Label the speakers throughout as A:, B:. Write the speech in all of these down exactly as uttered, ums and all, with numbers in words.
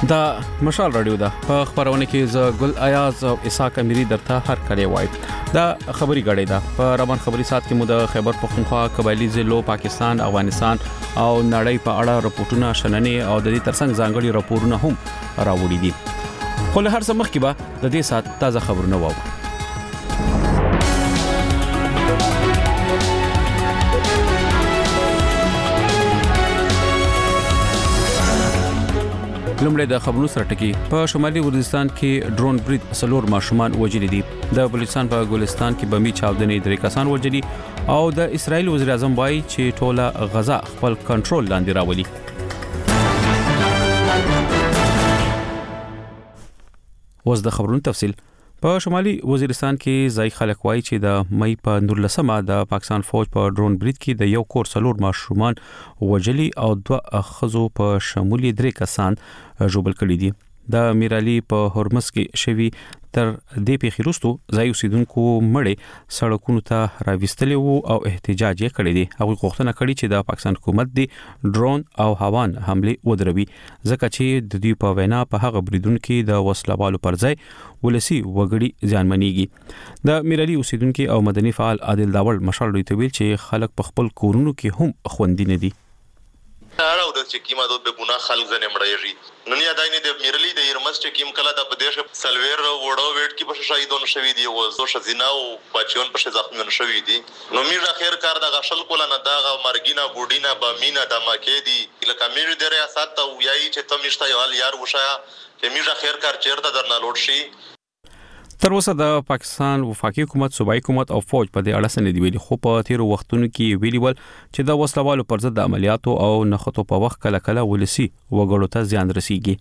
A: دا مشال رادیو ده په خبرونه کې ز ګل ایاز او اسحاق اميري درته هر کله وای دا خبري غړې ده په روان خبري سات کې مو د خیبر پختونخوا قبایلی ضلعو پاکستان افغانستان او نړۍ په اړه راپورټونه شننې او د دې ترڅنګ ځانګړي راپورونه هم راوړي دي خو له هر څه مخکې به د دې سات تازه خبرونه واورو لومړی د خبرونو سره ټکی په شمالي وزیرستان کې ډرون برید سلور ماشومان وژلي دي د بلوچستان په ګلستان کې بمي چاودنې درې کسان وژلي او د اسرایل وزیر اعظم وایي چې ټوله غزا خپل کنټرول لاندې راولي اوس د خبرونو تفصیل په شمالي وزیرستان کې ځای خلک وایي چې د مې په نورلسمه د پاکستان فوج په ډرون برید کې د یو کور سلور ماشومان وژلي او دوه خزو په شمول درې کسان ژوبل کړي دي د میرالي په هرمز کې شوی تر دې پیښې وروسته ځای اوسیدونکو مړې سړکونو ته راوستلي وو او احتجاج یې کړی دی هغه غوښتنه کړې چې د پاکستان حکومت دی ډرون او هوان حمله ودروي ځکه چې د دې په وینا په هغه بریدونکو کې د وسلوالو پر ځای ولسی وګړي ځانمنېږي د میرالي اوسیدونکو او مدني فعال عادل داول مشال دوی ته ویل چې خلک په خپل کورونو کې هم خوندي نه دي
B: راو د چې کیما د ګنا خلک زنه مړېږي نو نه داینه د میرلی د یرمس چې کیم کله د پدیش سلویر وړو وېټ کې په شهیدون شوی دی او زو شزینا او بچیون په زخمیون شوی دی نو میرا خیر کار د غشل کول نه دا مرګینا بوډینا بامینا د مکه دی لکه میر د ریاست او یای چې تمشته یال یار وشایا چې میرا خیر کار چیرته درنه لوټ شي
A: تر اوسه د پاکستان وفاقي حکومت صوبایي حکومت او فوج په دې اړه سند ویلي خو په تیر وختونو کې ویلي ول چې د وسلوالو پر ضد د عملیاتو او نخښتو په وخت کله کله ولسی وګړو ته زیان رسیږي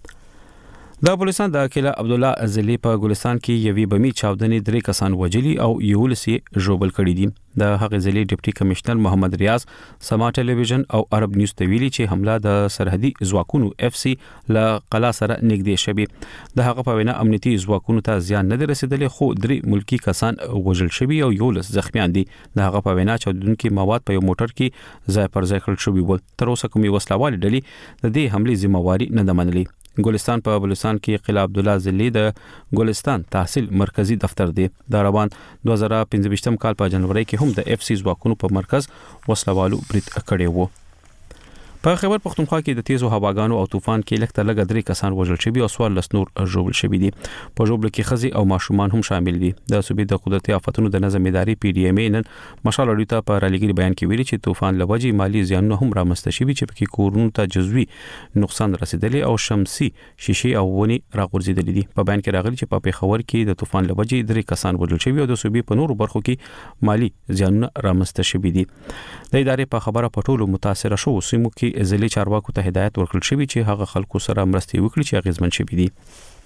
A: د بلوچستان د کله عبد الله ازلی په ګلستان کې یوې بمی چاودنې درې کسان وژلي او یو لسی ژوبل کړي دي د هغه ځلې ډیپټي کمشنر محمد ریاض سما ټلویزیون او عرب نیوز ته ویلي چې حمله د سرحدي ځواکونو اف سي ل قلا سره نږدې شوی د هغه په وینا امنیتي ځواکونو ته زیان نه رسیدلې خو درې ملکی کسان وژل شوی او یو لس زخمیان دي د هغه په وینا چاودونکو مواد په یو موټر کې ځای پر ځای کړل شوی و تر اوسه کومي وسلوال ډلې د دې حمله ذمہواری نه ده منلې ګلستان په بلوچستان کې قلعه عبد الله زلی د ګلستان تحصیل مرکزی دفتر دی د روان دوه زره پنځه کال په جنوري کې هم د اف سی ځواکونو په مرکز وسلوالو برید کړی وو په خیبر پختونخوا کې د تیزو هواګانو او طوفان کې لکه لګ درې کسان وژل شوي او سوال لس نور ژوبل شوي دي په ژوبل کې خزي او ماشومان هم شامل دي د صوبې د قدرتي آفتونو د نظم اداري پی ډی ایم نن مشال اړیته په رالګری بیان کې ویلي چې طوفان لوجي مالی زیانونه هم رامنځته شوي چې پکې کورونو ته جزوي نقصان رسیدلی او شمسي شیشې او ونی راغورځېدلې دي په بیان کې راغلي چې په پیښور کې د طوفان لوجي درې کسان وژل شوي او د صوبې په نورو برخو کې مالی زیانونه رامنځته شوي دي د ادارې په خبره پټولو متاثر شو سیمو کې ځلې چارواکو ته هدایت ورکړل شوی چې هغه خلکو سره مرستې وکړي چې اغیزمن شوي دي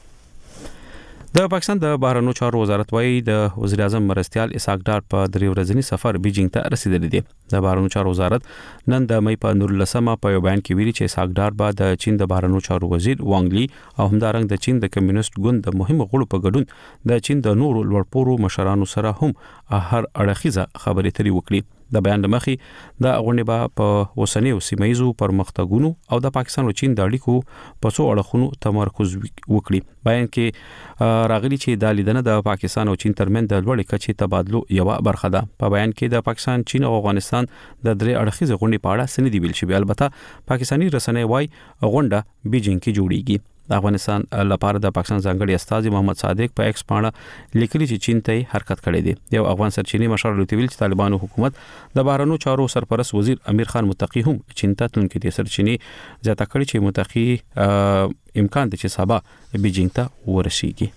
A: د پاکستان د بهرنیو چارو وزارت وايي د وزیر اعظم مرستيال اسحاق ډار په درې ورځنی سفر بیجینګ ته رسیدلی دی د بهرنیو چارو وزارت نن د مې په نورلسمه په یو بیان کې ویلي چې اسحاق ډار به د چین د بهرنیو چارو وزیر وانګ لی او همدارنګ د چین د کمیونست ګوند د مهمو غړو په ګډون د چین د نورو لوړپوړو مشرانو سره هم هر اړخیزه خبرې اترې وکړي د بیان لمخي د غونډې به په اوسنیو سیمایزو پرمختګونو او د پاکستان او چین د اړیکو په څو اړخونو تمرکز وکړي بیان کې راغلي چې د لیدنه د پاکستان او چین ترمن د لوړې کچې تبادلو یو برخه ده په بیان کې د پاکستان چین او افغانستان د درې اړخیزه غونډې په اړه سندې ویل شوی البته پاکستاني رسنۍ وايي غونډه بیجینګ کې جوړیږي د افغانستان لپاره د پاکستان ځانګړي استاذ محمد صادق په ایکس باندې لیکلي چې چین ته حرکت کړی دی یو افغان سرچینی مشر لوتویل چې طالبانو حکومت د بهرنیو چارو سرپرست وزیر امیر خان متقی هم چین ته تلونکي دي سرچینی زیاته کړی چې متقی امکان دي چې سبا بیجینګ ته ورسیږي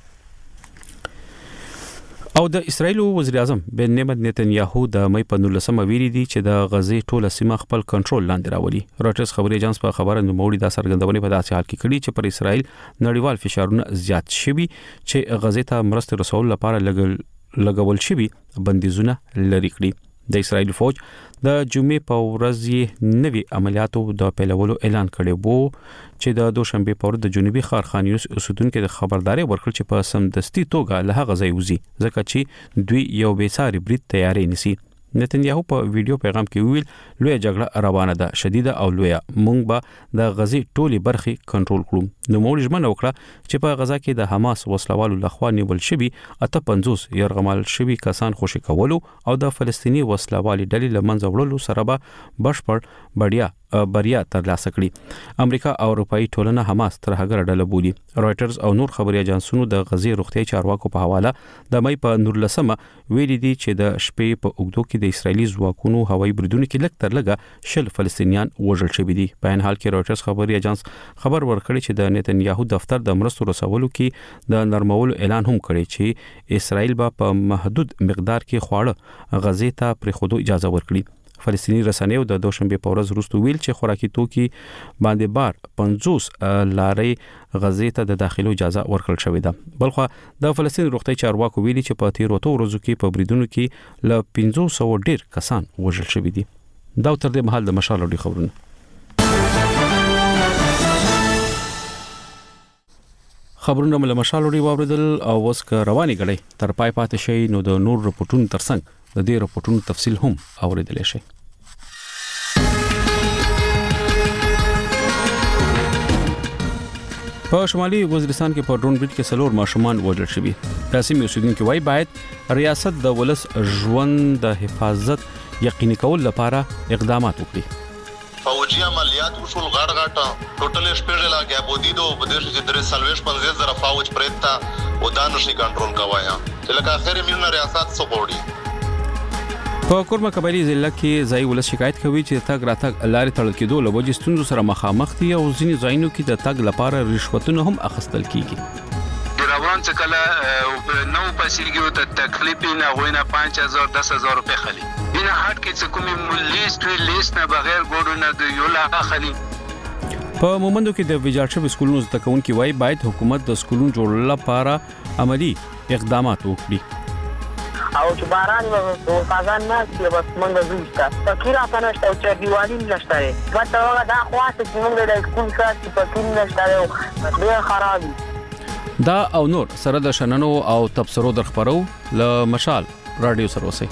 A: او د اسرایل وزیر اعظم بنیامین نتنیاهو د مې په نولسمه ویلي دي چې د غزې ټوله سیمه خپل کنټرول لاندې راولي رويټرز خبري ایجنس په خبره نوموړي د سرګندونې په داسې حال کې کړي چې پر اسرایل نړیوال فشارونه زیات شوي چې غزې ته مرسته رسول لپاره لګل لګول شوي بندیزونه لري کړي د اسرایل فوج د جمعې په ورځ یې نوي عملیاتو د پیلولو اعلان کړی وو چې د دوشنبه په ورځ د جنوبي ښار خان یونس اوسیدونکو د خبرداري ورکړل چې په سمدستي توګه له هغه ځای وځي ځکه چې دوی یو بیساري برید تیاری نسی نتنیاهو په ویډیو پیغام کې ویل لوی جګړه روانه ده شدیده او لوی مونږ به د غزي ټولي برخي کنټرول کړو نو موږ ژمنه وکړه چې په غزا کې د حماس وسلوالو لخوا نیول شوی اته پنځوس يرغمال شوی کسان خوشي کولو او د فلسطینی وسلوالي ډلې لمنځه وړلو سره به بشپړ بډیا بریا ترلاسه کړي امریکا او اروپאי ټولنه حماس تر هغه ډله بولي رويټرز او نور خبري اژانسونو د غزي روغتي چارواکو په حواله د مې په نورلسمه ویلي دي چې د شپې په اوګدو کې د اسرایلی ځواکونو هوایي بریدونو کې لږ تر لږه شل فلسطینیان وژل شوي دي په ان حال کې رويټرز خبري اژانس خبر ورکړي چې د نتنیاهو دفتر د مرستو رسولو کې د نرمولو اعلان هم کړی چې اسرایل به په محدود مقدار کې خواړه غزي ته پرېښودو اجازه ورکړي فلسطینی رسنیو د دوشنبه په ورځ وروسته ویل چې خوراکي توکي باندې بار پنځوس لارې غزې ته د داخلو اجازه ورکړل شوې ده بلخو د فلسطین روغتي چارواکو ویلي چې په تیر وته ورځو کې په بریدونو کې ل پنځوس سوه ډیر کسان وژل شوي دي دا تر دې مهال د مشال لوړي خبرونه خبرونه مل مشال لوړي واوریدل او اوس ک رواني غړي تر پای پاتې شي نو د نور رپورټونو ترڅنګ د دې رپورټونو تفصیل هم اوریدل شي په شمالي وزیرستان کې په ډرون بریډ کې څلور ماشومان وژل شوي قاسم یوسفین کې وایي باید ریاست د ولس ژوند د حفاظت یقیني کول لپاره اقدامات وکړي
B: فوجي عملیات وشول غړ غټه ټوټل شپږ لاګه بودیدو بده چې درې سلويش پنځه زره فوج پرېتا او دانشي کنټرول کوایا چې لکه اخر میلنه ریاست سپوړي
A: په کورما قبایلی ضلع کې ځای ولس شکایت کوي چې تاګ راتګ لارې تړل کېدو له وجې ستونزو سره مخامخ دي او ځینې ځایونو کې د تاګ لپاره رشوتونه هم اخیستل کیږي
C: روان څه کله نو پسیږي ته تکلیف نه غوینه پنځه هزار دس هزار روپے خلی بنا هټ کې څه کومې لیست وی لیست نه بغیر ګورونه د یو لا خلی
A: په مومندو کې د ویجاړ سکولونو زده کوونکي وایي باید حکومت د سکولونو جوړولو لپاره عملی اقدامات وکړي
D: او چې باران او فازان نه چې بس موږ زوښتا فکر اته نشته چې دیوالي نشته وته هغه دا خواته چې موږ د سکول څخه چې فکر نشته ډېر خراب
A: دا او نور سره د شننو او تبصرو در خبرو ل مشال رادیو سره وسی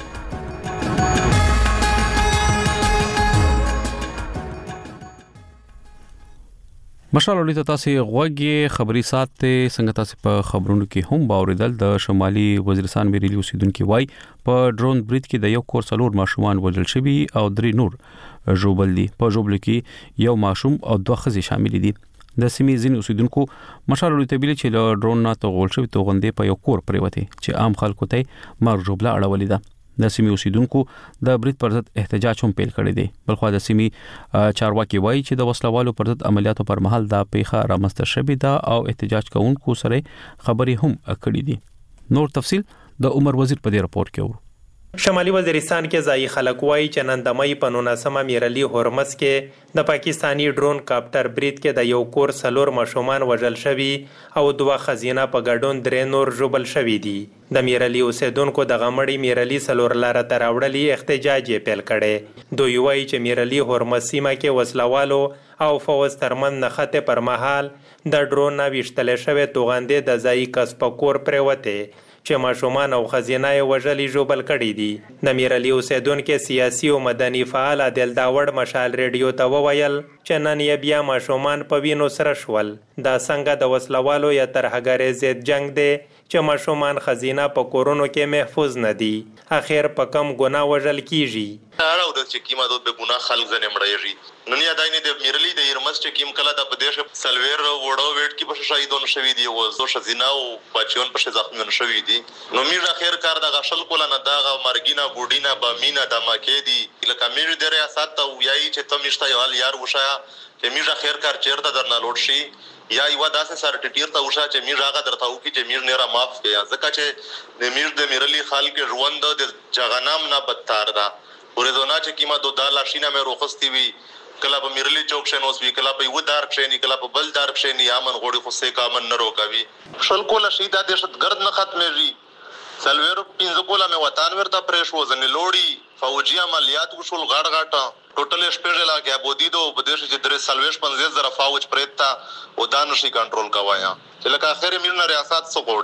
A: مشال ولې تاسو غوږی خبري ساتي څنګه تاسو په خبرونو کې هم باوریدل د شمالي وزیرستان میریلی اوسیدونکو وای په ډرون بریډ کې د یو کور څلور ماشومان وژل شوي او درې نور ژوبل دي په ژوبل کې یو ماشوم او دوه ښځې شامل دي د سیمې ځین اوسیدونکو مشال ولې تبیل چې له ډرون نه توغول شوی توغندې په یو کور پریوته چې عام خلکو ته مر ژوبله اړولې ده د سیمې اوسیدونکو د بریټ پر ضد احتجاج هم پیل کړی دی بلخو د سیمې چارواکي وایي چې د وسلوالو پر ضد عملیاتو پر مهال دا پیښه رامنځته شوې ده او احتجاج کوونکو سره خبرې هم کړې دي نور تفصیل د عمر وزیر په دې راپور کې ورو
E: شمالي وزیرستان کې ځای خلک وایي چې نن د مې په نولسمه میرلی هورمز کې د پاکستانی ډرون کاپټر بریډ کې د یو کور څلور ماشومان وژل شوي او دوه خزینه په ګډون درې نور ژوبل شوي دي د میرلی اوسیدونکو د غمړی میرلی څلور لاره تر راوړلي احتجاج یې پیل کړي دوی وایي چې میرلی هورمز سیمه کې وسلوالو او فوز ترمن نخته پر مهال د ډرون نه وشتل شوی توغندې د ځای کس په کور پروته چې ماشومان او خزینه یې وژلي ژوبل کړي دي د میرلی اوسیدونکو سیاسي او مدني فعال عادل داوړ مشال ریډیو ته وویل چې نن یې بیا ماشومان په وینو سره شول دا څنګه د وسلوالو یا ترهګرۍ ضد جنگ دی چې ماشومان خزینه په کورونو کې محفوظ نه دي اخر په کم ګناه وژل کیږي
B: راو د چې کیما د ګناه خلک زنه مړایږي نن یا داینه د میرلی د یرمس چې کیم کله د پدیش سلویر وړو ویټ کې په شهیدون شوی دی او زو شزینا او بچون په زخمیون شوی دي نو میرا خیر کار د غشل کوله نه دا مرګینا بوډینا بامینا د مکه دی لکه میر د ریاست ته ویایي چې تم نشته یو یار وشا چې میرا خیر کار چیرته درنه لوټ شي یا یو داسې سره ټټیر ته وشا چې میر راغه درته وکي چې میر نه را معاف کړي ځکه چې د میر د میرلی خال کې ژوند د جغنام نه بدتر ده ورزونه چې کیما دو دال شینه مې روخستی وی کله په میرلی چوک شنوس وی کله په و دار شنی کله په بل دار شنی امن غوړي خو سه کامن نه روکوي شل کوله شیدا دهشت گرد نه ختمېږي سلویر پینځه کوله مې وطن ورته پرېښ وزنې لوړي فوجي عملیات وشول غړ غټه ټوټل شپږ لاګه بودیدو بده چې درې سلويش پنځه زره فوج پرېتا او دانشي کنټرول کوایا چې لکه اخر میرنه ریاست سو غوړي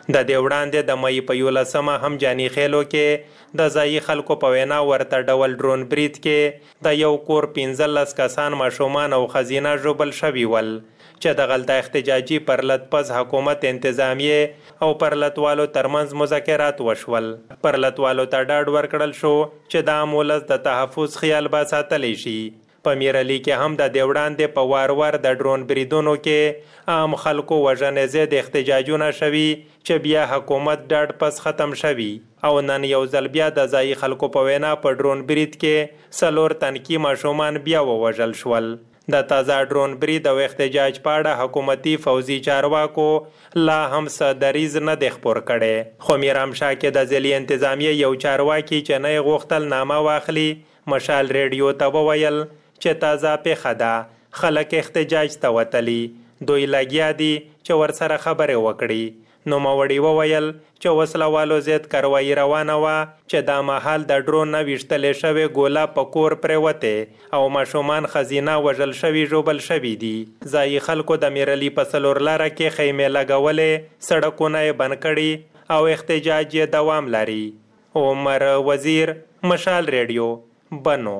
E: د دې وړاندې د مې په یولسمه هم جاني خېلو کې د ځایي خلکو په وینا ورته ډول ډرون برید کې د یو کور پنځلس کسان ماشومان او ښځینه ژوبل شوي ول چې د غلطه احتجاجي پرلت پز حکومت انتظامیه او پرلتوالو ترمنځ مذاکرات وشول. پرلتوالو ته ډاډ ورکړل شو چې د عام ولس د تحفظ خیال به ساتلی شي. په میرالي کې هم د دې وړاندې په وار وار د ډرون بریدونو کې عام خلکو وژنې ضد احتجاجونه شوي چې بیا حکومت ډاډ پس ختم شوي او نن یو ځل بیا د ځایي خلکو په وینا په ډرون برید کې څلور تنکي ماشومان بیا ووژل شول. د تازه ډرون برید او احتجاج په اړه حکومتي فوزي چارواکو لا هم څه دریځ نه دی خپور کړی. خو میرامشاه کې د ضلعي انتظامیې یو چارواکي چې نه یې غوښتل نامه واخلي مشال ریډیو ته وویل چې تازه پیښه ده، خلک احتجاج ته وتلي، دوی لګیا دي چې ورسره خبرې وکړي. نوموړي وویل چې وسله ضد کاروایي روانه وه چې دا مهال د ډرون نه ویشتلې شوې ګوله په کور پرېوتې او ماشومان ښځینه وژل شوي ژوبل شوي دي. ځایي خلکو د میرالي په څلور لاره کې خیمې لګولې، سړکونه یې بند کړي او احتجاج یې دوام لري. عمر وزیر، مشال ریډیو، بنو.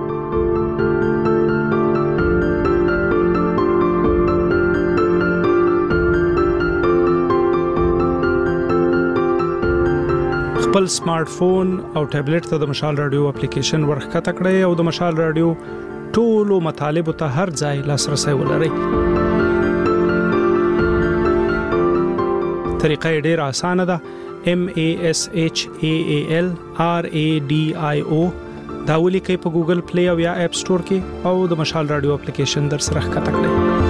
F: خپل سمارټ فون او ټابلیټ ته د مشال رادیو اپلیکیشن ورخکته کړئ او د مشال رادیو ټولو مطالبه ته هر ځای لاسرسي ولرئ. طریقه ډیره اسانه ده. M A S H A A L R A D I O دا ولیکئ په ګوګل پلی او یا اپ سٹور کې او د مشال رادیو اپلیکیشن در سره ښکته کړئ.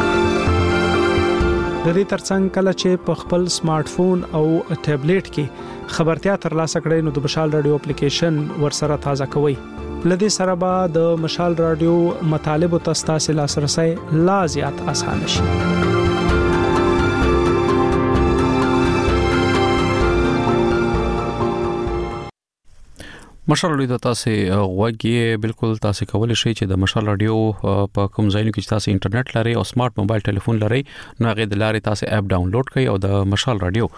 F: د دې ترڅنګ کله چې په خپل سمارټ فون او ټابلیټ کې خبرتیا ترلاسه کړئ نو د مشال رادیو اپلیکیشن ورسره تازه کوئ. لدې سره به د مشال رادیو مطالب ته ستاسو لاسرسي لا زیات اسانه شي.
A: مشال رادیو تاسو غوږی بالکل تاسو کولای شئ چې د مشال رادیو په کوم ځای کې تاسو انټرنیټ لرئ او سمارټ موبایل ټلیفون لرئ نو هغه د لارې تاسو اپ ډاونلوډ کړئ او د مشال رادیو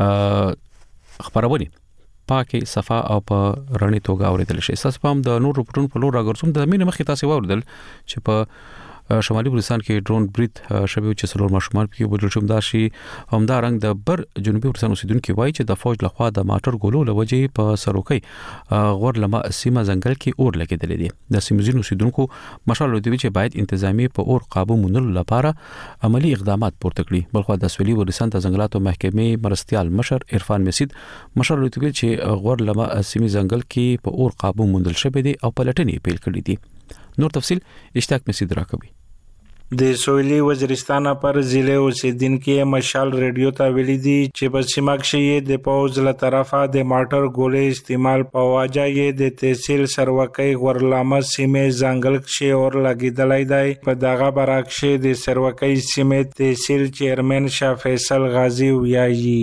A: خبرونه پاکي صفه او په رڼې توګه اوریدل شي. تاسو هم د نور رپورټونو په لور راګرځوم د مینه مخې تاسو واوریدل چې په شمالي بلوچستان کې ډرون برید شوی چې څلور ماشومان پکې وژل شوي. دا شي همدا رنګ د بر جنوبي بلوچستان اوسیدونکو وایي چې د فوج لخوا د ماټر ګولو لوجې په سروکي غور لمه سیمه ځنګل کې اور لګیدل دي. د سیمزین اوسیدونکو مشال دوی چې باید انتظامی په اور قابو مونږ لپاره عملی اقدامات پورته کړي. بلخو د سویلي بلوچستان د ځنګلاتو محکمې مرستيال مشر عرفان مسید مشال دوی چې غور لمه سیمه ځنګل کې په اور قابو مونږ شوی دي او پلټنې پیل کړې دي. نور تفصيل اشتاق مسید راکوي.
G: د سویلي وزیرستان پر ضلع اوسیدونکو مشال ریډیو ته ویلي دي چې په سیمه کې د پوز له طرفه د ماټر ګولې استعمال په وجه یې د تحصیل سروکي ورلامه سیمه ځنګل کې اور لګیدلای دی. په دغه برعکس د سروکي سیمه تحصیل چیرمن شاه فیصل غازی ویایي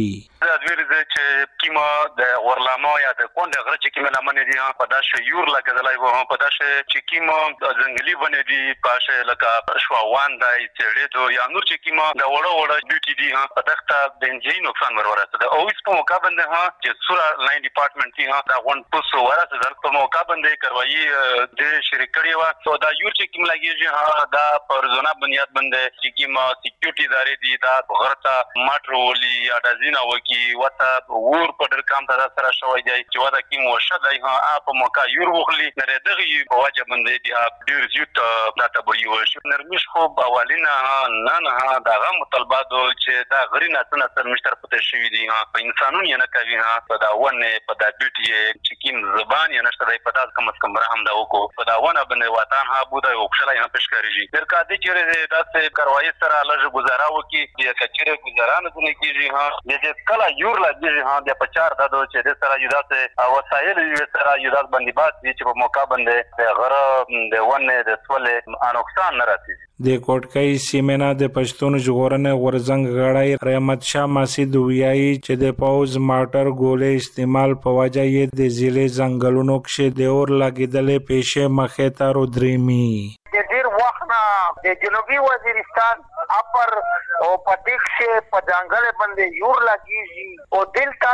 H: چې کیما د ورلامه یا د کونډه غره چې کیما لمنه دي په داسه یور لګدلای وو په داسه چې کیما ځنګلي ونه دي پاشه لکه شواوان دای چړې یا نور چې کیما د وړو وړو ډیوټي دي په دغه د انجینری نقصان ورورته ده او اس په موقع باندې ها چې سورا لاین ډپارټمنټ ها دا ون پوسو ورته در په موقع باندې کاروایی د شریکړی و او دا یور چې کیما لګیږي ها دا پر زونه بنیاد باندې چې کیما سکیورټي ادارې دي دا غرته ماټرولي یا د زینا وکی وته ور په ډر کام ته سره شوی دی چې ودا کی موشه دی ها په موقع یور وخلی نه دغه په وجه باندې دی ډیر زیات پلاته به یو شي نرمش خو اوالینا نه نه داغه مطالبات چې دا غرینا څنګه تر مشتر پته شوی دی ها په انسانون نه کوي ها په دا ونه په دا ډیوټي چې کیم زبان یا نشته دی په تاسو کم کم رحم دا وکړو په دا ونه باندې وطن ها بوده او خلای هم پېشکاري در کا دي چې داسې کاروایی سره لږ گزارا وکي چې کچره گزارانه نه کیږي ها چې کله یور لږ ها د پچار د چې د سره یو داسې وسایل یو سره یو داس باندې چې په موقع باندې د غره د ونه د سولې نقصان نه راځي.
G: د کوټکای سیمنا د پښتون ژغورنې ورزنګ غړای رحمت شاه مسید ویایي چې د پاوز ماټر ګولې استعمال په وجه یې د ضلع ځنګلونو کې د اور لګیدلې پېښې مخې ته رودريمي.
I: د ډیر وخت نه د جنوبي وزیرستان اپر او پدیش په ځنګل باندې یور لګیږي او دلته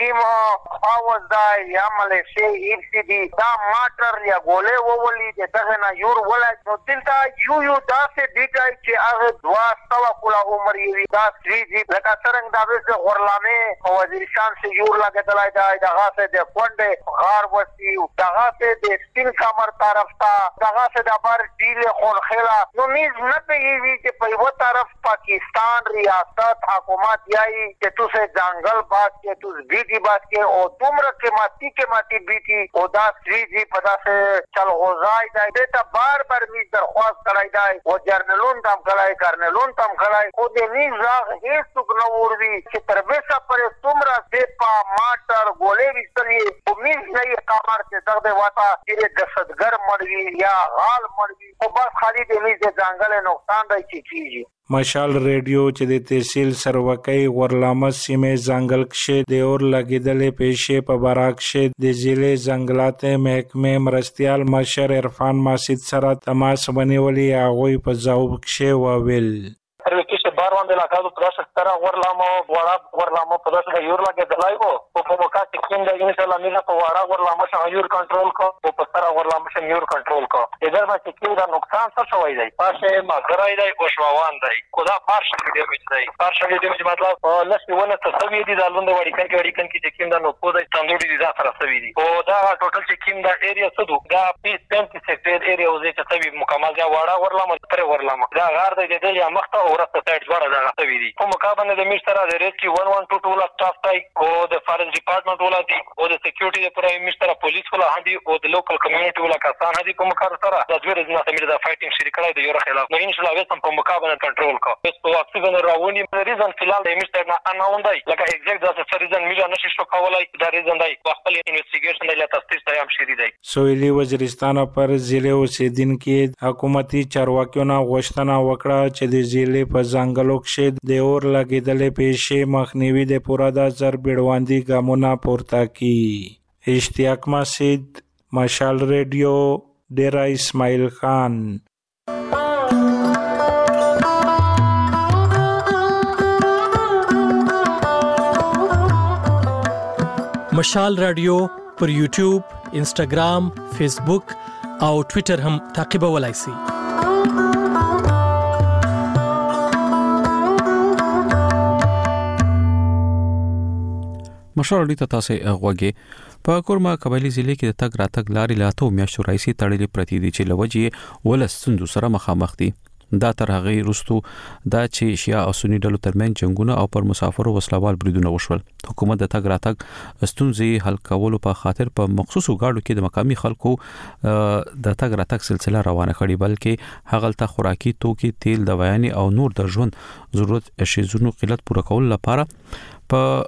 I: تکیم پاوز دا یا ملیشیا ای سی ډي دا ماټر یا ګولې وولي دغه نه یور ولا نو دلته یو یو داسې دیږي چې هغه دوا سوا کولا عمر یې دا سریږي لکه څنګه دا وسه غورلامه په وزیرستان سه یور لګیدلای دا دغه څه د کونډه غار وسی دغه څه د سپین کمر طرف ته دغه څه د بار ډیل خون خلا نو میز نه پیږي چې په یو طرف پاکستان ریاست حکومت یای چې تو سه جنگل باز کې تو بیٹی باز کې او دومره کې ماتی کې ماتی بیٹی او دا سریږي په داسه چل غوزای دا ته بار بار میز درخواست کړای دی او جرنلون تم کړای کرنلون تم کړای خو دې میز راغ هیڅ څوک نو وروي چې تر وسه پر دومره دې په ماټر ګولې وستلې او میز نه کمر چې دغه واتا چې دهشتګر مړوي یا غال مړوي او بس خالي دې میز د ځنګل نقصان دی چې کیږي
G: مشال ریډیو چې د تحصیل سروکۍ غورلامه سیمې ځنګل کښې د اور لګېدلې پیښې په باره کښې د ضلع ځنګلات محکمې مرستیال مشر عرفان ماسید سره تماس ونیولي هغوی په ځواب کښې وویل
J: چې بار باندې لاګو په داسې ستره غورلامه وړه غورلامه په داسې یور لګېدلی و او په موقع کې کوم ځای ان شاء الله موږ په وړه غورلامه څنګه یور کنټرول کړو او په ستره غورلامه څنګه یور کنټرول کړو د دې باندې چې دا نقصان څه شوی دی پاشه ماګرای دی او شواوان دی خدا پارش دی دی پارش دی چې مطلب لسی ونه تسوی دي د لوند وړي کړي وړي کړي چې کوم دا نو په دې تندوري دي دا سره سوي دي او دا ټوټل چې کوم دا ایریا څه دو دا پنځه سیکټر ایریا او چې سوي مکمل دا وړه غورلامه ستره غورلامه دا غار دی د یا مخته او رسته ډوړه دا غوښتي دي په مقابله د مشر سره د ریسکیو one one two ټول سټاف تای او د فارنس ډپارټمنټ ولا دي او د سکیورټي د پرای مشر پولیس ولا هدي او د لوکل کمیونټي ولا کسان هدي په مقابله سره د دوی رزنه تمیر د فایټینګ شریکړای د یو خلاف نو ان شاء الله وسم په مقابله کنټرول کو بس په اکسیجن راونی ریزن فلال د مشر نه اناوندای لکه ایگزیکټ د ریزن میلا نشي شو کولای د ریزن دای خپل انویسټیګیشن د تفتیش تیام شری دی
G: سویلی وزیرستان پر ضلع اوسیدونکو حکومتي چارواکیو نه غوښتنه وکړه چې د ضلع په ځنګلو کښې د اور لګېدلې پیښې مخنیوي د پوره د زر بیړوندي ګامونه پورته کړي اشتیاق ماسید مشال ریډیو ډیرا اسماعیل خان
K: مشال رادیو پر یوټیوب انسټاګرام فیسبوک او ټوئیټر هم تعقیبولای شئ
A: مشال اړیته تاسو غوږی په کورما قبایلی ضلع کې د تګ راتګ لارې لا ته میاشتو راځي تړلې پرتی دي چې لوجې ول سندو سره مخامخ دي دا تر هغه رستو دا چې شیا او سنی ډلو ترمن جنگونه او پر مسافرو وسلوال بریدونه وشول حکومت د تګ راتګ ستونزې حل کولو په خاطر په مخصوصو گاډو کې د مقامی خلکو د تګ راتګ سلسله روانه کړي بلکې هغه ته خوراکي توکي تیل دوايانې او نور د ژوند ضرورت شیزونو قلت پوره کول لپاره په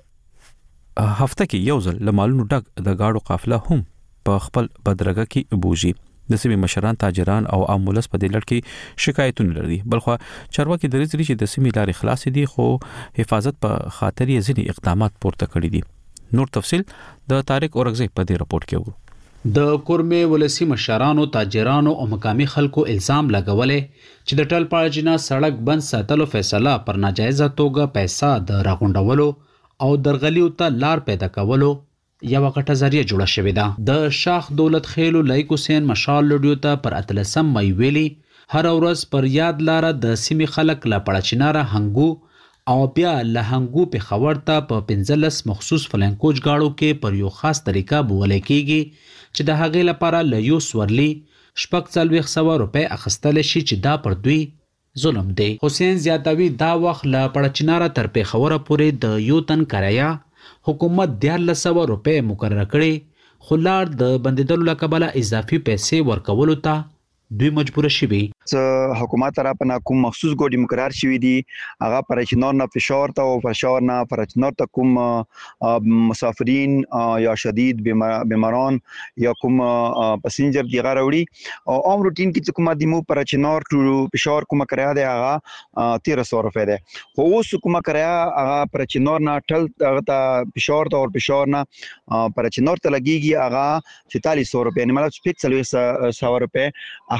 A: هفته کې یو ځل لمالونو ډک د گاډو قافله هم په خپل بدرګه کې بوجي د سیمې مشران تاجران او عامولس په دې لړ کې شکایتونه لري بلخو چارواکي د ریزري چې د سیمې لارې خلاص دي خو حفاظت په خاطر یې ځینې اقدامات پورته کړي دي نور تفصيل د طارق اورغزي په دې رپورت کې وو
L: د کورمه ولسی مشرانو تاجرانو او مقامی خلکو الزام لګولې چې د ټلپاجنا سړک بند ساتلو فیصله پر ناجایزه توګه پیسې د راغونډولو او درغلیو ته لار پیدا کولو یو غټه ذریعہ جوړه شوې ده د شاخ دولت خیلو لایک حسین مشال لډیو ته پر اتلسم مې ویلي هر ورځ پر یاد لار د سیمې خلک لا پړچناره هنګو او بیا له هنګو په خبر ته په پنځلس مخصوص فلنکوج گاړو کې پر یو خاص طریقه بولې کیږي چې د هغې لپاره له یو سورلی شپږ څلوېښت سوه روپۍ اخیستل شي چې دا پر دوی ظلم دی حسین زیاتوي دا وخت له پړچناره تر پیښوره پورې د یو تن کرایه حکومت دیارلس سوه روپۍ مقرره کړي خو لار د بندیدلو له کبله اضافي پیسې ورکولو ته دوی مجبور شوي
M: حکومت طرف نه کوم مخصوص ګوډي مقرر شوی دي هغه پرچنور نه فشار ته او فشار نه پرچنور ته کوم مسافرین یا شدید بیماران یا کوم پسنجر دی غراوړي او عام روټین کې کوم د مو پرچنور فشار کوم کرایه دی هغه تیرہ سو روپے ده خو اوس کوم کرایه هغه پرچنور نه ټل هغه ته فشار ته او فشار نه پرچنور ته لګيږي هغه چالیس سو روپے نه مطلب سپیڅ سو روپے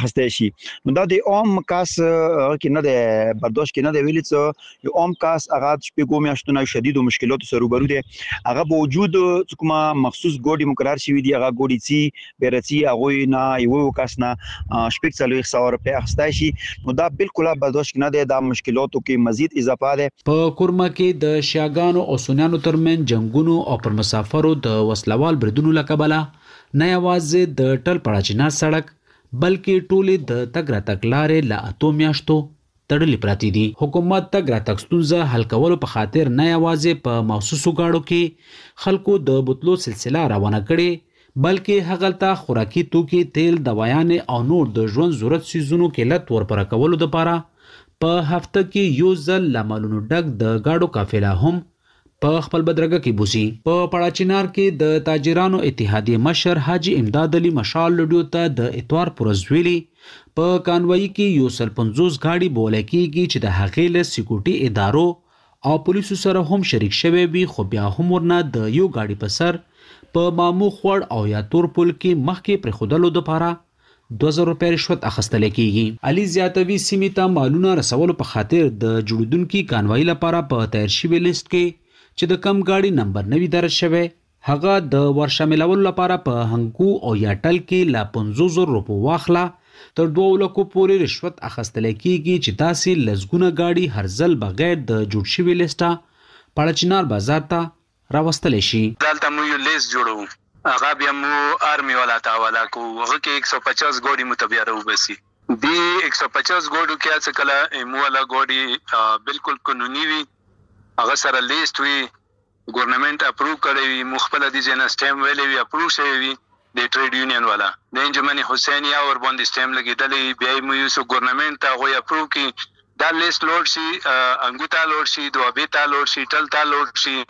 M: اخستې شي. نو دا د عام کاس کې نه ده برداشت کې نه دی ویلي څه یو عام کاس هغه شپږ میاشتونه شدید مشکلاتو سره روبرو دي. هغه به وجود کومه مخصوص ګوډي مقرر شوی دی هغه ګوډي چې بیرتی هغه نه یو کاس نه شپږ څلوي سو روپیا اخستای شي. نو دا بالکل برداشت نه دی. دا مشکلاتو کې مزید اضافه ده.
L: په کورما کې د شیاګانو او سنیانو ترمن جنگونو او پر مسافرو د وسلوال بریدونو لکبله نه یوازې د ټل پړاچینار سړک بلکې ټولې د تګ راتګ لارې له اتو میاشتو تړلې پراتی دي. حکومت تګ راتګ ستونزه حل کولو په خاطر نه یوازې په مخصوصو گاډو کې خلکو د بوتلو سلسله روانه کړي بلکې هغلته خوراکي توکي تیل دوايانې او نور د ژوند ضرورت سيزونو کېلت ورپره کولو لپاره په هفته کې یو ځل لمالونو ډک د گاډو قافله هم په خپل بدرګه کې بوسي. په پړاچینار کې د تاجرانو اتحادیه مشر حاجی امداد علي مشال لډیو ته د اتوار پرزویلی په کانوایی کې یو سل پنځوس گاډي بوله کېږي چې د هغې له سکیورټي ادارو او پولیسو سره هم شریک شوی وي خو بیا هم ورنه د یو گاډي په سر په مامو خوړ او یا تور پل کې مخکې پر خودلو د پاره دو زره روپیا رشوت اخیستل کېږي. علي زیاتوي سیمې ته مالونه رسولو په خاطر د جوړیدونکو کانوایی لپاره په تیار شوی لیست کې چې د کم گاډي نمبر نوي درج شوی هغه د ورشاملولو لپاره په هنګو او یا ټل کې لا پنځوس زره روپو واخله تر دوه لکو پورې رشوت اخیستل کېږي چې تاسو لزګونه گاډي هر ځل بغیر د جوړ شوی لیسټه پړاچینار بازار ته راوستل شي.
C: دلته مو یو لیست جوړو هغه بیا مو آرمی والا ته حواله کو هغه کې ایک سو پچاس ګوډي متبیاره وبسي دی ایک سو پچاس ګوډو کې څه کله مو والا ګوډي بالکل قانوني وي هغه سره لیست وي ګورنمنت اپروو کړی وي مخبل دي جن سټیم ویلې وي اپروو شوی وي د ټریډ یونین والا د انجمن حسینیا اور باندې سټیم لګیدلې بیا مو یو سو ګورنمنت هغه اپروو کی دا لیست لوډ شي انګوتا لوډ شي دوابه تا لوډ شي ټل تا لوډ شي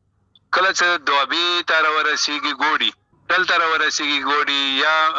C: کله چې دوابه تر ورسیږي ګوډي تل تر ورسیږي ګوډي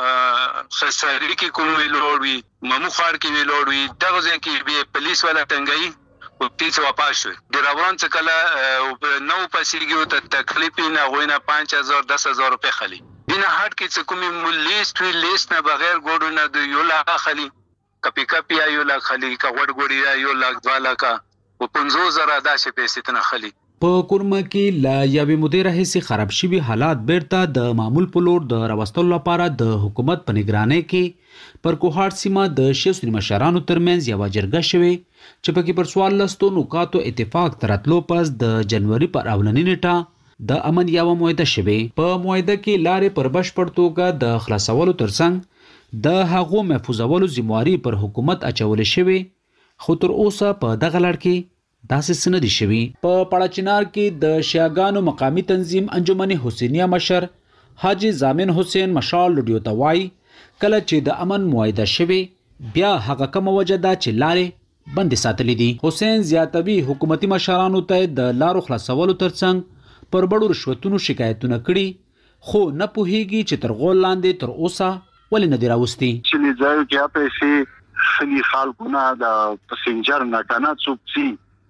C: یا خسرې کې کوم ویلوړ وي ممو خار کې ویلوړ وي دغه ځکه به پولیس والا ټنګي او تیڅ واپس شو ډراون څخه کله نو پسیږي ته تکلیف نه غوینه پنځه هزار دس هزار روپے خلی دینه هټ کې څه کومي لیست وی لیست نه بغیر ګوډو نه د یو لا خلی کپی کپی یو لا خلی کا وړ ګوډي یو لا دوالا کا او پنځه زره داسې پیسې تنه خلی.
L: په کورما کې لا یوې مدیره هسي خراب شوی حالات بیرته د معمول پلور د راوستلو لپاره د حکومت په نگرانۍ کې پر کوهاټ سیمه د شیسونی مشرانو ترمنځ یو جرګه شوی چې پکې پر سوال لستو نکاتو اتفاق تراتلو پس د جنوري پر اولنی نیټه د امن یو موعده شوی. په موعده کې لارې پر بشپړ توګه د خلاصولو ترڅنګ د هغو محفوظولو ذمہواری پر حکومت اچول شوی خو تر اوسه په دغه لړ کې داسې سندي شوی. په پړاچینار کې د شیاګانو مقامی تنظیم انجمن حسینیا مشر حاجی زامن حسین مشال لډیو ته وای کله چې د امن موعده شوی بیا هغه کوم وجدا چې لارې بند ساتلې دي. حسین زیاتوي حکومتي مشرانو ته د لارو خلاصولو ترڅنګ پر بړو رشوتونو شکایتونه کړي خو نه پوهیږي چې تر غول لاندې تر اوسه ولې نه دی راوستي.
N: چې ځای کې پیسې خلی خلکونه د پسنجر نه کنه څوک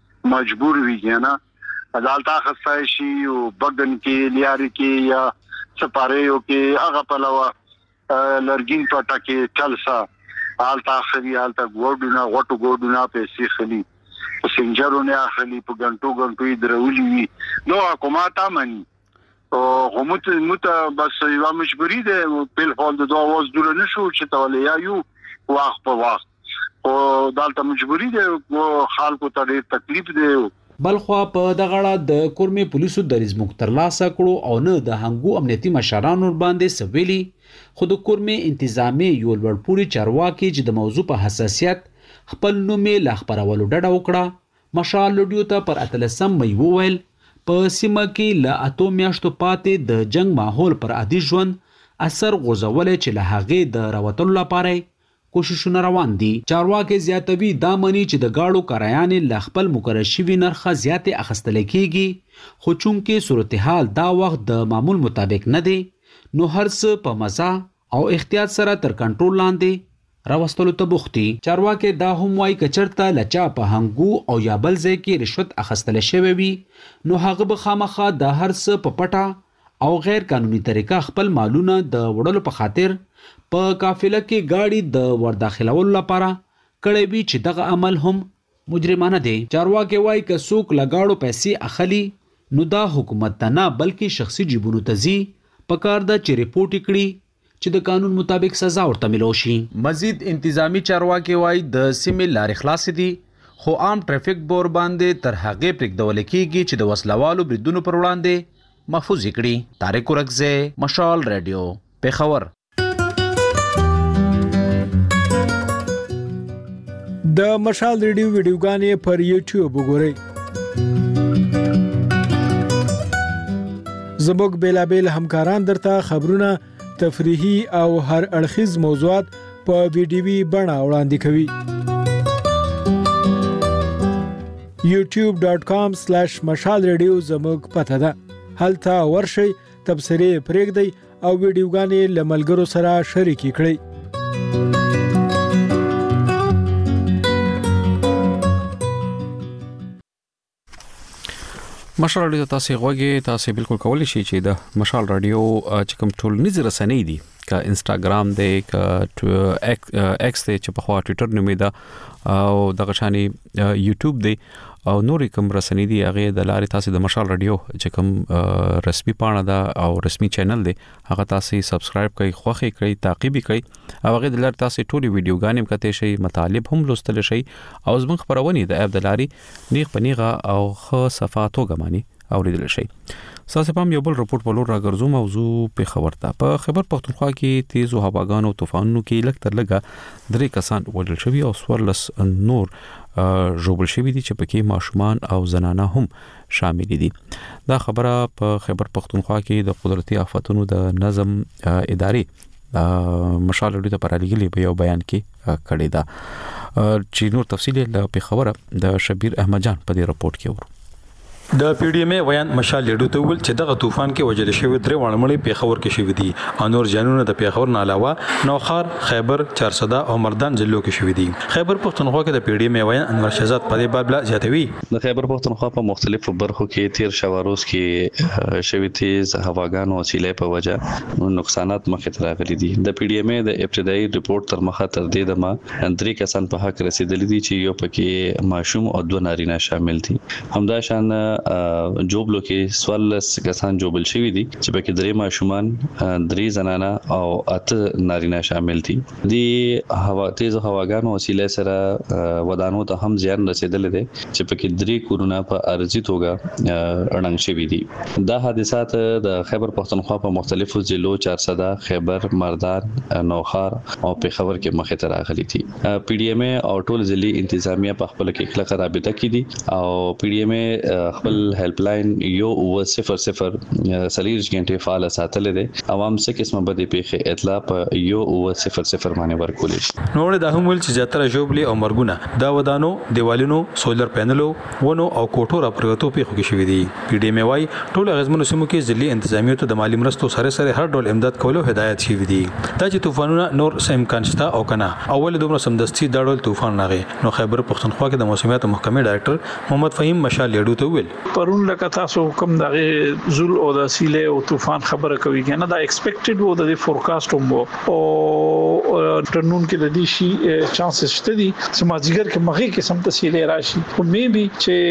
N: مجبور وي کنه عدالت خصای شي او بدن کې لیاري کې یا سپاریو کې هغه په لوا لرګین پټه کې چلسا حالت اخري حالت ګوډونه غټو ګوډونه پیسې خلی پسنجرونه اخلي په غنټو غنټو درولي وي نو حکومت امني او همت مت بس یو مجبوری ده په حال د دوه واز دور نشو چې تولیا یو واخ په واخ او دالته مجبوری ده او خلکو ته ډېر تکلیف ده.
L: بلخوا په دغړه د کورمې پولیسو د رزموک تر لاسه کړو او نه د هنګو امنیتي مشرانو باندې سویلی خو د کورمې انتظامی یو لوړپوړي چارواکي چې د موضوع په حساسیت خپل نومې لا خبرولو ډډه وکړه مشال لډیو ته پر اتلسم مې وویل په سیمه کې لا اتو میاشتو پاتې د جنگ ماحول پر عادي ژوند اثر غورځولې چې له هغې د راوتلو لپاره کوششونه روان دي. چارواکي زیاتوي دا مني چې د گاډو کرایانې ل خپل مقرر شوی نرخه زیاتې اخیستل کېږي خو چونکې صورتحال دا وخت د معمول مطابق نه دی نو هر څه په مزه او احتیاط سره تر کنټرول لاندې راوستلو ته بوختي. چارواکي دا هم وايي کچرته لچا په هنګو او یا بل ځای کې رشوت اخیستل شوی وي نو هغه به خامخا د هر څه په پټه او غیر قانوني طریقه خپل مالونه د وړلو په خاطر په قافله کې گاډي د ورداخلولو لپاره کړی وي چې دغه عمل هم مجرمانه دی. چارواکي وایي که څوک لګاړو پیسې اخلي نو دا حکومت ته نه بلکې شخصي جیبونو ته ځي. پکار ده چې ریپورت کړي چې د قانون مطابق سزا ورته ملو شي. مزید انتظامی چارواکي وایي د سیمې لارې خلاص دي خو عام ټریفیک بور باندې تر هغه پرېږدول کېږي چې د وسلوالو بریدونو پر وړاندې محفوظ کړي. طارق ورکزه، مشال رادیو، پیښور.
F: د مشال ریډیو ویډیوګانې پر یوټیوب وګورئ. زموږ بیلابیل همکاران درته خبرونه، تفریحي او هر اړخیز موضوعات په ویډیوي بڼه وړاندې کوي. یوټیوب ډاٹ کام سلیش مشال ریډیو زموږ پته ده. هلته ورشئ، تبصرې پرېږدئ او ویډیوګانې له ملګرو سره شریکې کړئ.
A: مشال رادیو تاسو غوږی تاسو بالکل کولی شئ چې د مشال رادیو چې کوم ټولنیز رسنۍ دي کا انستګرام دی کا ایکس دی چې په خوا ټوئیټر نومې ده او دغه شانی یوټیوب دی او نورې کوم رسنۍ دي هغه د لارې تاسو د مشال رادیو چې کوم رسمي پاڼه ده او رسمي چینل دی هغه تاسو سبسکرایب کړئ، خوښي کړئ، تعقیب کړئ او هغه د لارې تاسو ټولې ویډیوګانې کته شي، مطالب هم لوستل شي او زموږ خبرونه د اپ د لارې نیغ پنیغه او خ صفاتو غمانی اوریدل شي. ساسه پام یو بل رپورټ په لور راګرځو. موضوع په خبر ته په خبر پختونخوا کې تیزو هواګانو طوفانونو کې لکتر لګه درې کسان وژل شوي او سورلس نور جوړل شوي دي چې پکې ماشومان او زنانه هم شامل دي. دا خبره په خبر پختونخوا کې د قدرتي آفتونو د نظم ادارې مشال رادیو ته پرالګلی په یو بیان کې کړی دا چې نور تفصیل له خبره د شبیر احمد جان په دې رپورت کې ورو.
O: د پی ډی ایم ویان مشال لیډو ته ول چې دغه طوفان کې وجل شوی درې وړمړي پیښور کې شوی دي او نور جنونه د پیښور نه علاوه نوخار، خیبر، چارسده او مردان ضلعو کې شوی دي. خیبر پختونخوا کې د پی ډی ایم ویان انور شهزاد په دې باب لا زیاتوي.
P: د خیبر پختونخوا په مختلفو برخو کې تیر شواروز کې شوی تیز هواګانو وسیلې په وجه نقصانات مخې ته راغلي دي. د پی ډی ایم د ابتدایي ریپورت تر مخه تر دې دمه درې کسان په حق رسیدلي دي چې یو پکې ماشوم او دوه نارینه شامل دي. همدا شان جوبلو کې سوالس کسان جوبل شوی دي چې پکې درې ماشومان، درې زنانه او اته نارینه شامل دي. د هوا تیز هواګانو وسیله سره ودانو ته هم زیان رسیدل دي چې پکې درې کورونه په ارزي توګه اړنګ شوی دي. دا حادثات د خیبر پختونخوا په مختلفو ضلعو چارسده، خیبر، مردان، نوخار او پیښور کې مخې ته راغلي دي. پی ډی ایم او ټول ضلعي انتظامیه په خپل کې کلکه رابطه کړي دي او پی ډی ایم خپل هیلپ لاین یو او صفر صفر سلیج غنټه فعال ساتل دي. عوام څخه قسمه بده پیښه اطلاع په یو او صفر صفر باندې ورکول شي.
O: نوړ د همول چې زیاتره جوبلي او مرګونه دا ودانو، دیوالونو، سولر پینلو، ونو او کوټو را پرغتو پیښو کې شوې دي. پی ډی ایم وايي ټول غزمنو سیمو کې ضلعي انتظامیه ته د مالی مرستو سره سره هر ډول امداد کولو هدایت شوی دي. دا چې طوفانونه نور سم کانشتا او کنه اول دومره سمدستي دا ډول طوفان راغی نو خیبر پختونخوا کې د موسمیات محکمې ډایرکټر محمد فهیم مشال لیډو ته ویل
Q: پرون لکه تاسو کوم دغه زول او د سیله او طوفان خبره کوي کنه دا ایکسپیکټډ وو د فورکاست هم وو او ترنون کې د دې شي چانسز شته دي چې ماځګر کې مخې کې سم تسیله راشي او مې بي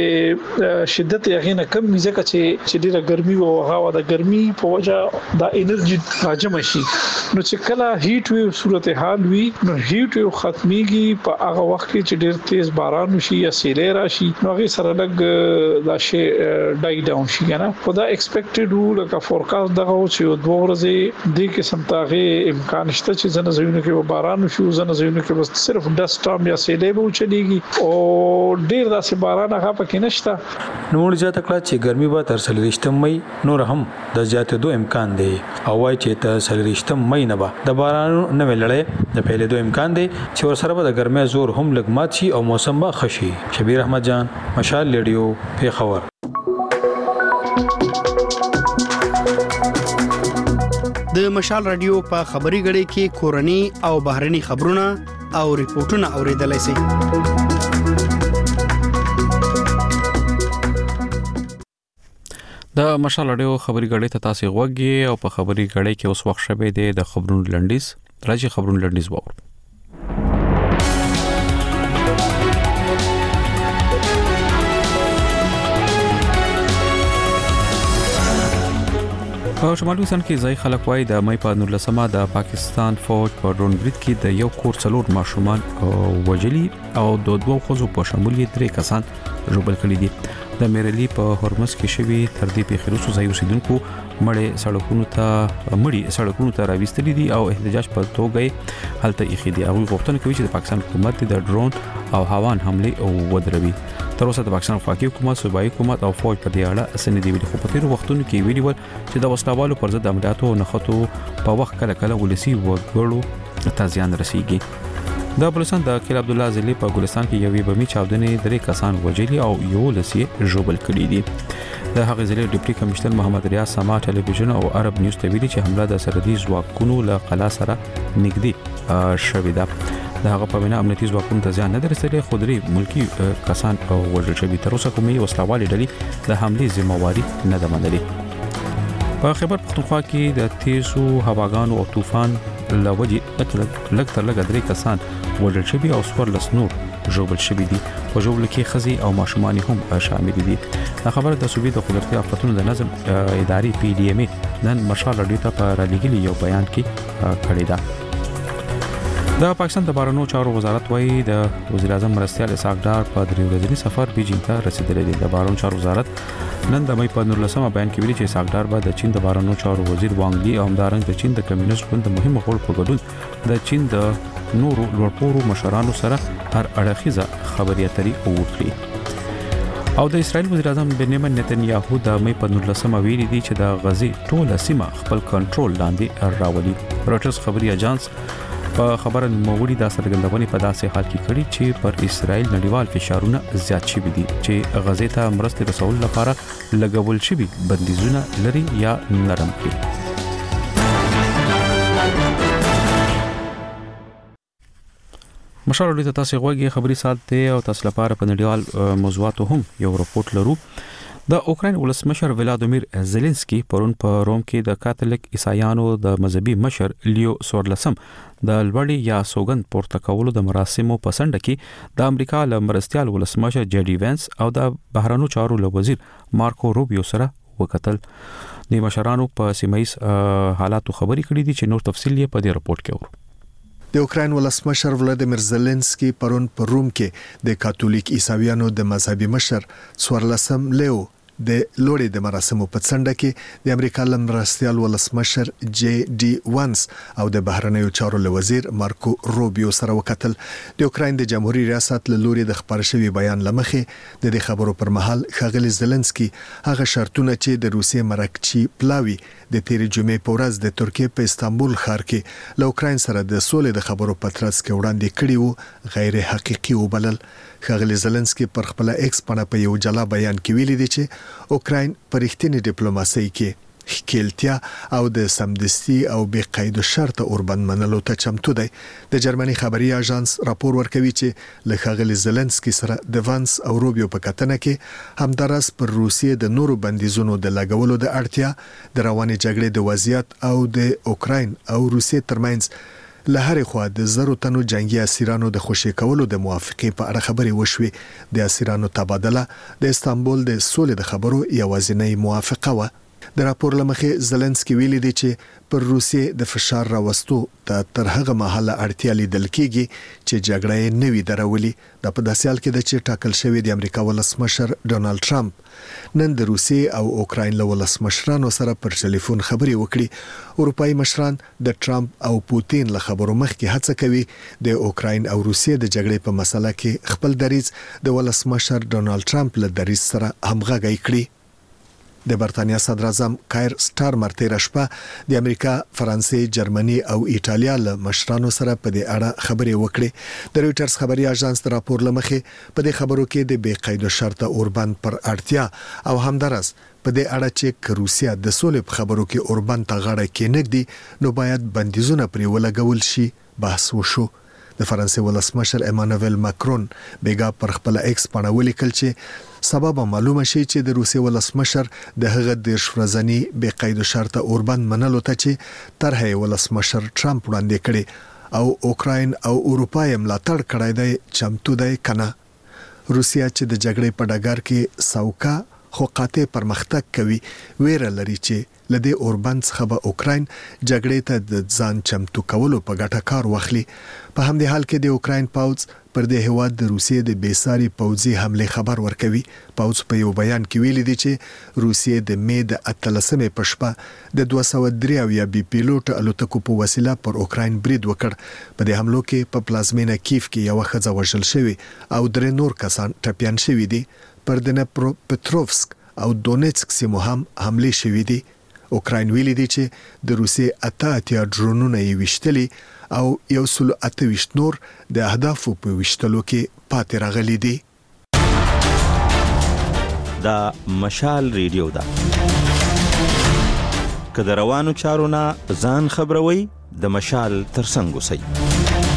Q: چې شدت یې نه کم ځکه چې چې ډیره ګرمي او هوا د ګرمي په وجه د انرژي راجم شي نو چې کله هیټ ویو صورتحال وي نو هیټ ویو ختميږي په هغه وخت کې چې ډیر تیز باران وشي یا سیله راشي نو هغه سره لګ دا شی ډای ډاون شي کنه خدا ایکسپیکټډ وو لکه فورکاست دغه چې دوه ورځې د قسم تاغه امکان شته چې زنه زوینه کې باران شو زنه زوینه کې بس صرف ډست ټام یا سیلې به چلیږي او ډیر داسې باران هغه پکې نشته.
O: نور زیاته کړه چې ګرمي به تر سلریشتم مې نور هم د زیاتې دوه امکان دی او وايي چې تر سلریشتم مې نه به د باران نه ویلړې د پیلې دوه امکان دی چې ور سره به د ګرمۍ زور هم لګمات شي او موسم به خشي. شبیر احمد جان، مشال لیډیو، پیښور.
R: د مشال رادیو په خبري غړي کې کورني او بهرني خبرونه او ریپورتونه اوریدلای شئ.
A: د مشال رادیو خبري غړې ته تاسو غوږی او په خبري غړې کې اوس وخت شوه د خبرونو لنډیز راځي خبرونو لنډیز وور په شمالي وسن کې ځای خلک وای د مې په نولسمه د پاکستان فوج په ډرون برید کې د یو کور څلور ماشومان وجلی او د دوه خزو په شمول درې کسان ژوبل کړي دي د میرلی په هرمز کې شوی تر دې په خروسو ځای اوسیدونکو مړې سړکونو ته مړي سړکونو ته راوستلې دي او احتجاج په توګه هلته یې خېدي او غوښتنه کوي چې د پاکستان حکومت د ډرون او هوان حمله او ودروي تر اوسه د پاکستان وفاقي حکومت صوبایي حکومت او فوج په دې اړه اسنه دی ویلي خو په تیر وختونو کې ویلي ول چې د وسلوالو پر ضد عملیاتو نخښتو په وخت کله کله ولسی وګړو ته ځان رسیږي د بلوچستان د کیل عبد الله زلی په ګلستان کې یوې بمی چاودنې درې کسان وجلی او یو لسی ژوبل کړي دي د هغه زلی ډیپټي کمشنر محمد ریاض سما ټلویزیون او عرب نیوز ته ویلي چې حمله د سرحدي ځواکونو له قلا سره نږدې شوې ده د هغه په وینا امنیتي ځواکونو ته ځان نه درسلي خو درې ملکی کسان وژل شوي تر اوسه کومې وسلوالې ډلې د حملې ذمہواری نه ده منلې په خیبر پختونخوا کې د تیزو هواګانو او طوفان لوجي لږ تر لږه درې کسان وژل شوي او څوار لس نور ژوبل شوي دي په ژوبل کې ښځې او ماشومان هم شامل دي دا خبره د صوبې د قدرتي آفتونو د نظم ادارې پی ډي ام ای نن مشال رادیو ته په رالیږلي یو بیان کې کړی ده د پاکستان د بهرنیو چارو وزارت وايي د وزیر اعظم مرستیال اسحاق ډار په درې ورځني سفر بیجینګ ته رسیدلی دی د بهرنیو چارو وزارت نن د مې په نولسمه بیان کې ویلي چې اسحاق ډار به د چین د بهرنیو چارو وزیر وانګ لی او همدارنګه د چین د کمیونست ګوند د مهمو غړو په ګډون د چین د نورو لوړپوړو مشرانو سره هر اړخیزه خبرې اترې وکړي او د اسرائیل وزیر اعظم بنیامین نتنیاهو د مې په نولسمه ویلي دی چې د غزي ټوله سیمه خپل کنټرول لاندې راولي روټرز خبري اژانس په خبره نوموړي د سرګندونې په داسې حال کې کړي چې پر اسرائیل نړیوال فشارونه زیات شوي دي چې غزې ته مرستې رسول لپاره لګول شوي بندیزونه لري یا نرم کړي مشال ډیټا تاسو غوږی خبري سات ته او تاسو لپاره په نړیوال موضوعاتو هم یو رپورت لرو د اوکراین ولسمشر ولادیمیر زيلنسکي پرون په روم کې د کاتولیک عیسایانو د مذهبي مشر لیو سورلسم د لوړی یا سوګند پورته کولو د مراسمو په سند کې د امریکا له مرستيال ولسمشر جډي وینس او د بهرانو چارو له وزیر مارکو روبیو سره وکتل د مشرانو په سیمایي حالاتو خبري کړې دي چې نور تفصیل یې په دې رپورت کې ورو
S: د اوکراین ولسمشر ولادیمیر زيلنسکي پرون په روم کې د کاتولیک عیسایانو د مذهبي مشر سورلسم لیو د لوړې د مراسمو په څنډه کې د امریکا لمرستيال ولسمشر جی ډي وانس او د بهرنیو چارو وزیر مارکو روبیو سره وکتل د اوکراین د جمهوریت ریاست له لوري د خبر شوی بیان لمخه د دې خبرو پر مهال خغلی زيلنسکي هغه شرطونه چې د روسیې مرکچی پلاوی د تیر جمعې په ورځ د ترکیه په استانبول ښار کې له اوکراین سره د سولې د خبرو په ترڅ کې وړاندې کړي وو غیر حقيقي وبلل خغلی زيلنسکي پر خپل ایکس باندې په یو جلا بیان کې ویلي دی چې اوکراین پر اړتینی ډیپلوماسي کې خکېلتیا او د سمدستي او بې قید شرط اوربند منلو ته چمتو دی د جرمني خبري اژانس راپور ورکوي چې له خغلی زيلنسکي سره د وانس او روبیو په کتنه کې همدارس پر روسیې د نورو بندیزونو د لګولو د اړتیا د رواني جګړې د وضعیت او د اوکراین او روسیې ترمنځ له هرې خوا د زرو تنو جنگي اسیرانو د خوشی کولو د موافقې په اړه خبرې وشوې د اسیرانو تبادله د استانبول د سولې د خبرو یوازینۍ موافقه و د راپور لمخې زيلنسکي ویلي دی چې پر روسیې د فشار راوستو ته تر هغه مهاله اړتیا لیدل کېږي چې جګړه یې نوي درولي د په داسې حال کې د چې ټاکل شوی د امریکا ولسمشر ډونالد ټرمپ نن د روسیې او اوکراین له ولسمشرانو سره پر ټلیفون خبرې وکړي اروپאי مشران د ټرمپ او پوتین له خبرو مخکې هڅه کوي د اوکراین او روسیې د جګړې په مسله کې خپل دریځ د ولسمشر ډونالد ټرمپ له دریځ سره همغږی کړي د برتانیا صدر اعظم کایر سټارمر تیر شپه د امریکا، فرانسې، جرمني او ایټالیا له مشرانو سره په دې اړه خبرې وکړې. د رويټرز خبري اژانس د راپور لمخې په دې خبرو کې د بې قید شرط اوربند پر اړتیا او همدارس په دې اړه چې روسیا د سولې په خبرو کې اوربند ته غاړه کېنګدي نو باید بندیزونه پرې ولګول شي بحث وشو. د فرانسې ولسمشر ایمانوئل ماکرون بیګا پر خپل ایکس باندې ولیکل چې سبب معلومه شي چې د روسي ولسمشر د هغه د شورزنی بې قید شرط اوربند منلو ته چې طرحه ولسمشر ټرمپ وړاندې کړي او اوکراین او اروپا یې ملاتړ کړی دی چمتو دی کنه. روسیا چې د جګړې په ډګر کې سوکا خو قاطع پرمختګ کوي ویره لري چې لدې اوربند څخه به اوکراین جګړې ته د ځان چمتو کولو په ګټه کار واخلي. په همدې حال کې د اوکراین پوځ پر دې هیواد د روسیې د بیساري پوځي حمله خبر ورکوي. پوځ په یو بیان کې ویلي دی چې روسیې د مې د اتلسمې په شپه د دوه سوه درې اویا بي پیلوټ الوتکو په وسیله پر اوکراین برید وکړ. په دې حملو کې په پلازمینه کیف کې یو ښځه وژل شوې او درې نور کسان ټپیان شوي دي. پر دنپرو پټروفسک او دونیتسک سیمو هم حمله شوې دي. اوکراین ویلي دی چې د روسیې اته اتیا ډرونونه یې وشتلي او یو سل اته ویشت نور د اهدافو په وشتلو کې پاتې راغلي دي.
T: دا مشال ریډیو ده. که د روانو چارو نه ځان خبروي د مشال ترڅنګ اوسئ.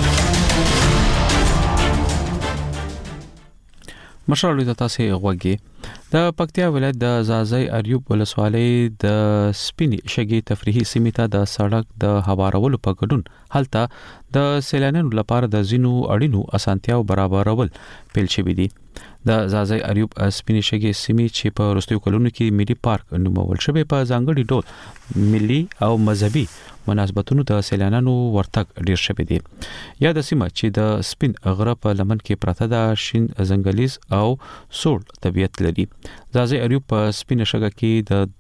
A: مشال د تاسو غوږی د پکتیا ولایت د زازی اریوب ولسوالۍ د سپینی شګي تفریحي سیمه ته د سړک د هوارولو په ګډون هلته د سیلانیانو لپاره د زینو اړینو اسانتیاو برابرول پیل شوی دي. د زازی اریوب سپینی شګي سیمه چې په وروستیو کلونو کې ملي پارک نومول شوی په ځانګړي ډول ملي او مذهبي مناسبتونو د سیلانیانو ورتګ ډیر شوی دی. یا د سیمه چې د سپین غره په لمن کې پراته د شین ځنګلیز او سوړ طبیعت لري. زازی اریوب په سپین شګه کې د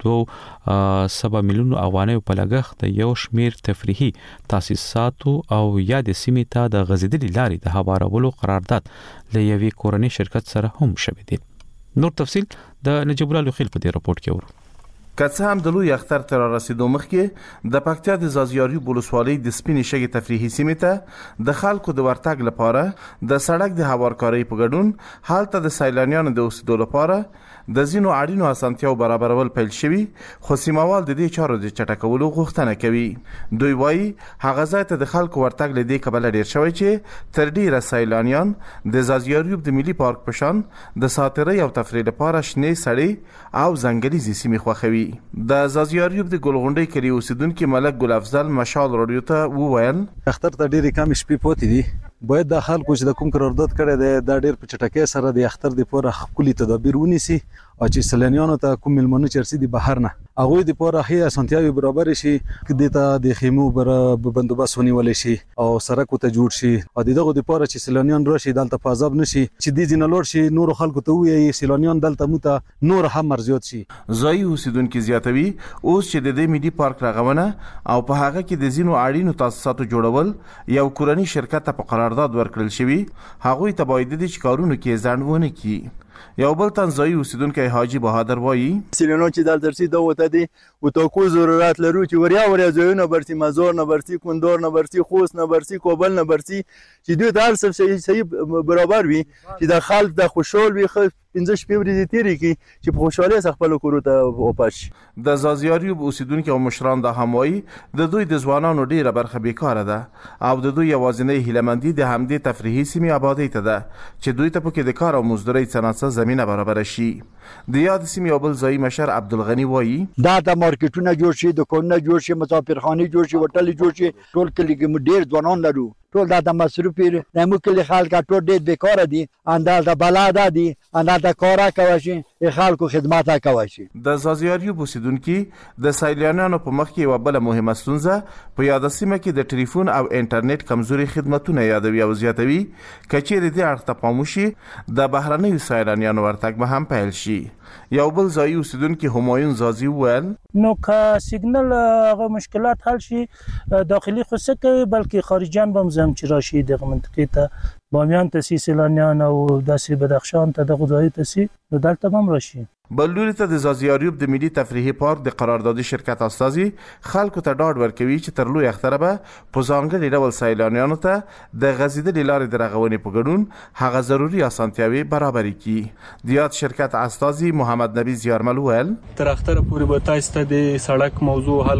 A: دوه سبا میلیونو افغانیو په لګښت د یو شمیر تفریحي تاسیساتو او یا د سیمې ته د غزیدلي لارې د هوارولو قرارداد له یوې کورنۍ شرکت سره هم شوی دی. نور تفصیل د نجیب الله لوخیل په دې راپورټ کې ورو.
U: که څه هم د لوی اختر تر رسیدو مخکې د پکتیا د زازیاري ولسوالۍ د سپینې شګې تفریحي سیمې ته د خلکو د ورتګ لپاره د سړک د هوارکارۍ په ګډون هلته د سیلانیانو د اوسېدو لپاره د ځینو اړینو اسانتیاو برابرول پیل شوي، خو سیموال د دې چارو د چټکولو غوښتنه کوي. دوی وایي هغه ځای ته د خلکو ورتګ له دې کبله ډیر شوی چې تر ډیره سیلانیان د زازیاریوب د ملي پارک په شان د ساتیرۍ او تفریح لپاره شنې سړې او ځنګلیزې سیمې خوښوي. د زازیاریوب د ګلغونډۍ کلي اوسیدونکي ملک ګل افضل مشال رادیو ته وویل
V: اختر ته ډېرې کم شپې پاتې دي، باید د خلکو چې د کوم قرارداد کړی دی دا ډېر په چټکۍ سره د اختر دپاره ښکلي تدابیر ونیسي او چې سیلانیانو ته کوم میلمانه چې رسي دي بهر نه هغوی دپاره ښې اسانتیاوې برابرې شي، دې ته د خیمو بندوبست ونیولی شي او سړک ورته جوړ شي او د دغو دپاره چې سیلانیان راشي دلته په عذاب نه شي، چې دې ځینه لاړ شي نورو خلکو ته ووایي سیلانیان دلته موږ ته نور هم مرزیات شي.
U: ځایي اوسیدونکي زیاتوي اوس چې د دې ملي پارک رغونه او په هغه کې د ځینو اړینو تاسیساتو جوړول یو کورني شرکت ته په قرارداد ورکړل شوي، هغوی ته باید دي چې کارونو کې ځنډ ونه کړي. یو بل تنزایی اوسیدونکی حاجی بهادر وایي
W: سیلانیان چې دلته رسي دا ورته دي اتاکو ضرورت لرو چې وریا وریا ځایونه برسي، مزار نه برسي، کندهار نه برسي، خوست نه برسي، کابل نه برسي، چې دوی ته هر څه صحیح برابر وي چې د خلک د خوشحال وي، پنځه شپې ورځې تېرې کړي چې په خوشحالۍ سره خپلو کورو ته واپس شي.
U: د زازیاریوب اوسیدونکي او مشران دا هم وایي د دوی د ځوانانو ډېره برخه بیکاره ده او د دوی یوازینۍ هیلهمندي د همدې تفریحي سیمې ابادۍ ته ده چې دوی ته پکې د کار او مزدورۍ څه زمینه برابره شي. د یاد سیمې یو بل ځایي مشر عبدالغني وایي
X: دا د مارکیټونه جوړ شي، دکانونه جوړ شي، مسافرخانې جوړ شي، هوټلې جوړ شي، ټول کلي کې موږ ډېر ځوانان لرو، ټول دا د مصروف دي، زموږ کلي خلک ټول ډېر بیکاره دي، همدلته بلده دي، همدلته کار کولی شي، د خلکو خدمت کولی شي.
U: د زازیاریوب اوسیدونکي د سیلانیانو په مخ کې یوه بله مهمه ستونزه په یاده سیمه کې د ټلیفون او انټرنیټ کمزوري خدمتونه یادوي او زیاتوي. که چیرې دې اړخ ته پام وشي د بهرنیو سیلانیانو ورتګ به هم پیل شي. یو بل ځایي اوسیدونکي همایون زازي وویل
Y: نو که سیګنل هغه مشکلات حل شي داخلي خو څه کوي بلکې خارجیان به هم زم چې راشي دغه منطقې ته بامیان ته سي، سیلانیان او داسې بدخشان ته دغه ځایو ته سي نو دلته به هم راشي.
U: بل لوري ته د زازیاریوب د ملي تفریحي پارک د قراردادي شرکت استازي خلکو ته ډاډ ورکوي چې تر لوی اختره به په ځانګړي ډول سیلانیانو ته د غځېدلې لارې د رغونې په ګډون هغه ضروري اسانتیاوې برابرې کړي. د یاد شرکت استازي محمد نبی زیارمل وویل
Z: تر اختره پورې به تاسو ته د سړک موضوع حل کو،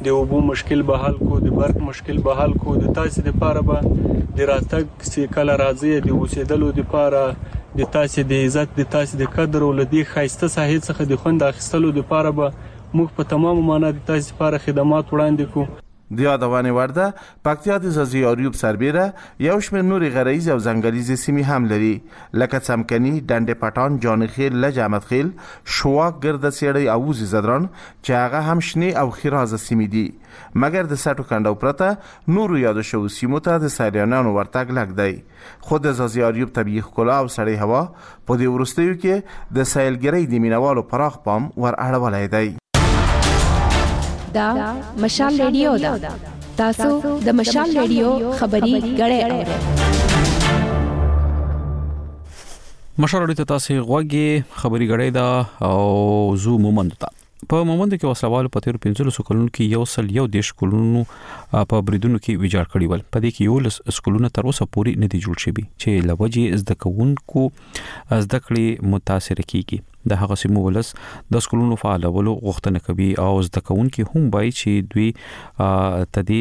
B: د اوبو مشکل به حل کو، د برق مشکل به حل کو، د تاسو لپاره به د راتګ سې کله راځي د اوسېدلو لپاره د تاسو د عزت د تاسو د قدر او لدی خاصه ساحې څخه د خوند اخیستلو لپاره به موږ په تمام معنا د تاسو لپاره خدمات وړاندې کوو.
U: د یادونه ورده پکتیا د زازي اریوب سربیره یو شمېر نوري غرایز او ځنګلیزې سیمې هم لري لکه څمکني، ډنډ پټان، جانخیل، لج احمد خیل، شواک، ګرد سیړی او وزي زدران چې هغه هم شنه او خیرازه سیمې دي. مګر د سټو کندو پرته نورو یاد شو سیمو ته د سیلانیانو ورتګ لګ دی. خود د زازي اریوب طبيعي ښکلا او سړی هوا په دې ورستیو کې د سیلګرۍ د مینوالو پراخ پام ور اړولای دی.
D: دا مشال ریډیو دا تاسو د مشال ریډیو خبري غړې اورئ.
A: مشال ریډیو تاسو غوږی خبري غړې دا او زو مومند تا په مومند کې وسوال په تیر پنځلس کلونو کې یو سل یو دیش کلونو په بریدونو کې ویجاړ کړي ول. په دې کې یو لس سکولونه تر اوسه پوري نه دي جوړ شوي چې لوجه زده کوونکو زده کړې متاثر کیږي. د هغه سیمو ولس د سکولونو فعالولو غوښتنه کوي او زده کوونکي هم وایي چې دوی تدي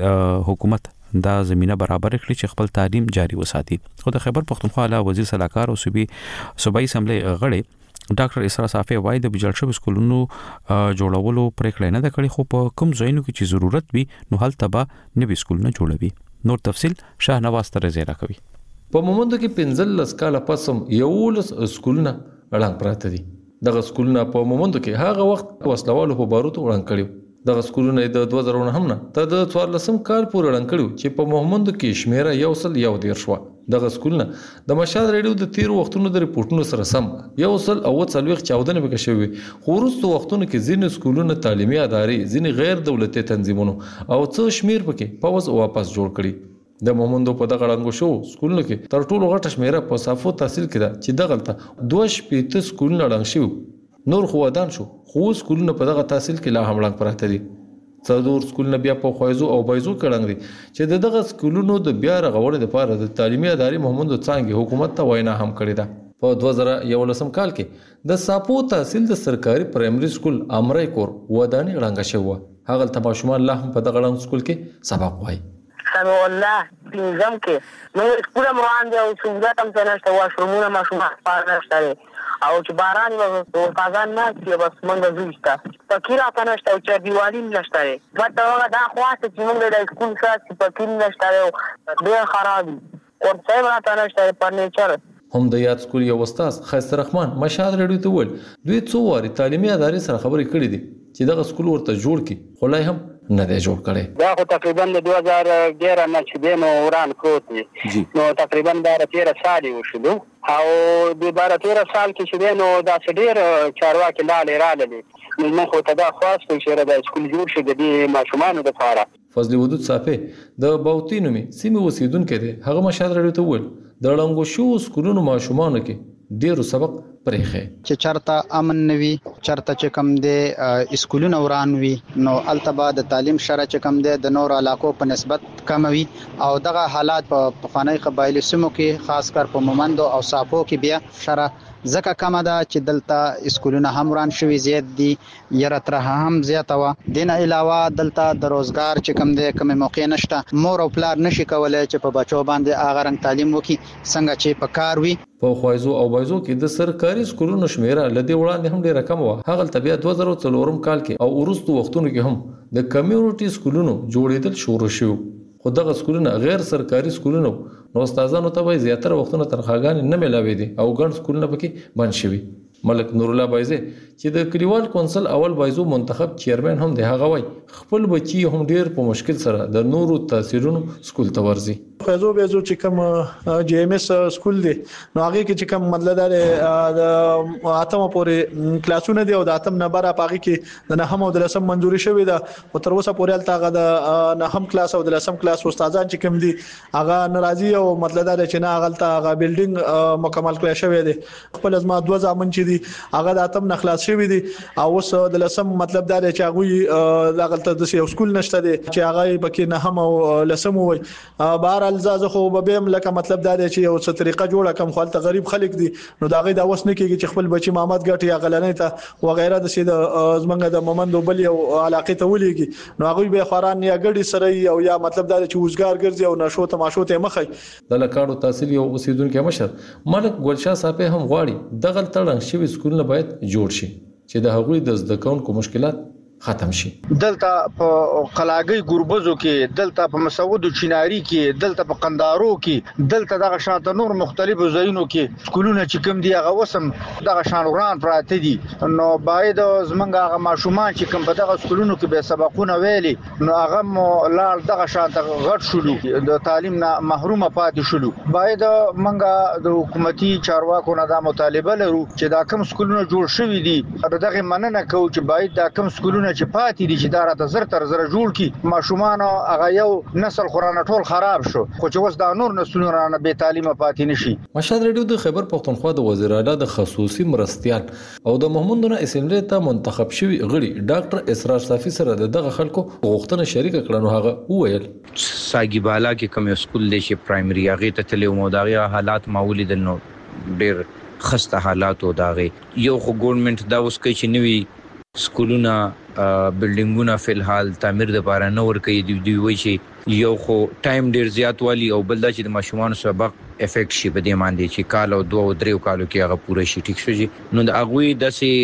A: حکومت دا زمينه برابر کړي چې خپل تعلیم جاري وساتي. خو د خیبر پختونخوا اعلی وزیر صلاحکار او صوبي صوبایي اسمبلی غړي ډاکټر اسرا صافي وايي د بجل شوی سکولونو جوړولو پریکړه نه ده کړې، خو په کوم ځایونو کې چې ضرورت وي نو هلته به نوي سکولونه جوړوي. نور تفصيل شاهنواز ترزیرا کوي.
E: په مومند کې پنځلس کاله پسم یو لس سکولونه وړاندې پراته دي. دغه سکولونه په مومند کې هغه وخت وسلوالو په باروتو وړاندې کړیو. دغه سکولونه د دوه زره نه هم نه تر د څوارلسم کال پورې وړاندې کړیو چې په مومند کې شمیره یو سل یو دیر شو. دغه سکولونه د مشال ریډیو د تیر وختونو د ریپورتونو سره سم یو سل او څلويخ چاودنه وکړ شوی. خو وروسته وختونو کې ځینې سکولونه تعلیمي ادارې، ځینې غیر دولتي تنظیمونو او څو شمیر پکې پوز واپس جوړ کړي. د مومندو په دغه ړنګو شو سکولونو کې تر ټولو غټه شمیره په صافو تحصیل کې ده چې دغه ته دوه شپېته سکولونه ړنګ شوي. نور خو ودان شو، خو سکولونه په دغه تحصیل کې لا هم ړنګ پراته دي. څلور سکولونه بیا په خوایزو او بایزو کې ړنګ دي چې دغه سکولونو د بیا رغولو لپاره د تعلیمي ادارې مومندو څنګه حکومت ته وینا هم کړې ده. په دوه زره یولسم کال کې د ساپو تحصیل د سرکاري پرایمري سکول امرای کور ودانې ړنګ شوه. هغه ته ماشومان لا هم په دغه ړنګ سکول کې سبق وایي.
H: سمو الله پینځم کې نو سکول روان دی او سہولت هم څنګه واشرومونه ماشومان پاره نشته او چې باران و کازان نه چې بس مونږ زوښتا فقیر اته نشته او چې دیوالین نشته وته هغه دا خواته چې مونږ د سکول سره فقیر نشته او ډېر خراب او څه راته نشته فرنیچر.
E: هم د یاد سکول یو استاد خیست رحمان مشال ریډیو ته ول دوی څو واري تعلیمي ادارې سره خبرې کړې دي چې دغه سکول ورته جوړ کړي، خو لا هم نه دی جوړ کړی.
J: دا خو تقریبا د دوه زره ګیره نه چې دی نو وران پروت دی نو تقریبا باره تیره سال یې وشلو او د باره تیره سال کې چې دی نو داسې ډېر چارواکي لاړې راللې نو موږ خو ته دا خواست کوو چې د سکول جوړ شي د دې ماشومانو دپاره.
E: فضل ودود صافي د باوتي نومي سیمې اوسېدونکی دی. هغه مشال ریډیو ته وویل د ړنګو شوو سکولونو ماشومانو کې ډېرو سبق پرېښی
I: چې چرته امن نه وي، چرته چې کم دی سکولونه وران وي نو هلته به د تعلیم شرح چې کم دی د نورو علاقو په نسبت کم وي او دغه حالات په پخوانۍ قبایلي سیمو کې خاص کر په مومندو او ساپو کې بیا شرح ځکه کمه ده چې دلته سکولونه هم وران شوي زیات دي، یره ترحه هم زیاته وه. دین علاوه دلته د روزګار چې کم دی کمې موقع نشته، مور او پلار نشي کولی چې په بچو باندې هغه رنګ تعلیم وکړي څنګه چې په کار وي.
E: په خوایزو او بایزو کې د سرکاري سکولونو شمیره لدی وړاندې هم ډیره کم وه. هغه بیا دوه زره څلورم کال کې او وروستو وختونو کې هم د کمیونټي سکولونو جوړېدل شروع شو. خو دغه سکولونه غیر سرکاري سکولونه نو استادانو ته وایي زیاتره وختونه تنخواګانې نه ملاوي دي او ګڼ سکولونه پکې بند شوي. ملک نور الله بایزه چې د کلیوال کونسل اول بایزو منتخب چیرمن هم دی، هغه وایي خپل بچي هم ډیر په مشکل سره د نورو تاثیرونو سکول ته ورځي.
Q: خزو بهزو چې کوم جی ام اس سکول دی نو هغه کې چې کوم مطلب د اتمه پورې کلاسونه دی او د اتم نه بره پاږي کې د نهم او د لسم منځوري شوی دا او تر اوسه پورې الته د نهم کلاس او د لسم کلاس استادان چې کوم دي هغه ناراضي او مطلب دا چې نه هغه الته هغه بلډینګ مکمل کړی شوی دی. خپل ازما دوه ځامن چې
C: دي هغه د اتم نخلاص شوی دي او اوس د لسم مطلب دا دی چې هغه دغه د یو سکول نشته دي چې هغه پکې نه هم او لسم وي بهر الزاز خو به هم لکه مطلب دا دی چې یو څه طریقه جوړه کم خپل غریب خلک دي نو دا غي دا اوس نه کېږي چې خپل بچي محمد ګټي یا غلنې ته وغیرہ د سید زمنګ د مومند بل یو علاقه ته ولېږي نو هغه به خوران یا ګډي سره او یا مطلب دا چې وزګار ګرځي او نشو تماشو ته مخې
E: د لکاړو تحصیل یو اوسیدونکو مشر ملک ګلشاه صاحب هم غواړي دغه تړنګ شوی سکولونه باید جوړ شي چې د هغوی د زده کوونکو مشکلات ختم شي
G: دلته په قلاګي ګوربزو کې دلته په مسعود چیناری کې دلته په قندارو کې دلته دغه شانته نور مختلفو ځایونو کې سکولونه چې کوم دی هغه وسم دغه شانوران پراته دي نو باید زمونږ هغه ماشومان چې کوم په دغه سکولونو کې به سبقونه ویلي نو هغه لار دغه شانته غټ شولو د تعلیم نه محروم پاتې شولو باید منګه د حکومتي چارواکو نه دا مطالبه لرو چې دا کوم سکولونه جوړ شوي دي دغه مننه کوو چې باید دا کوم سکولونه چې پاتې دي چې دا راته زر تر زر جوړ کی ماشومان هغه یو نسل خورانه ټول خراب شو خو چې وس دا نور نسلونه رانه به تعلیمه پاتې نشي
E: مشهد ریډیو د خیبر پختونخوا د وزیر اعلی د خصوصي مرستيال او د محمود نور اسمبلی ته منتخب شوی غړي ډاکټر اسرار صافي سره دغه خلکو غوښتنه شریک کړه نو هغه وویل
K: ساګي بالا کې کوم سکول دی چې پرایمري هغه ته تلو مو دغه حالات معمولی دل نو ډیر خسته حالات او دغه یو خو ګورنمنت دا اوس کوي چې نوی سکولونه بلډینګونه فلحال تعمیر د لپاره نه ور کوي دی دی وی شي یو خو ټایم ډیر زیات والی او بل دا چې د ماشومان سبق افیکټ شي په دې باندې چې کال او دوه او درې کالو کې هغه پوره شي ټیک شي نو د هغه د سي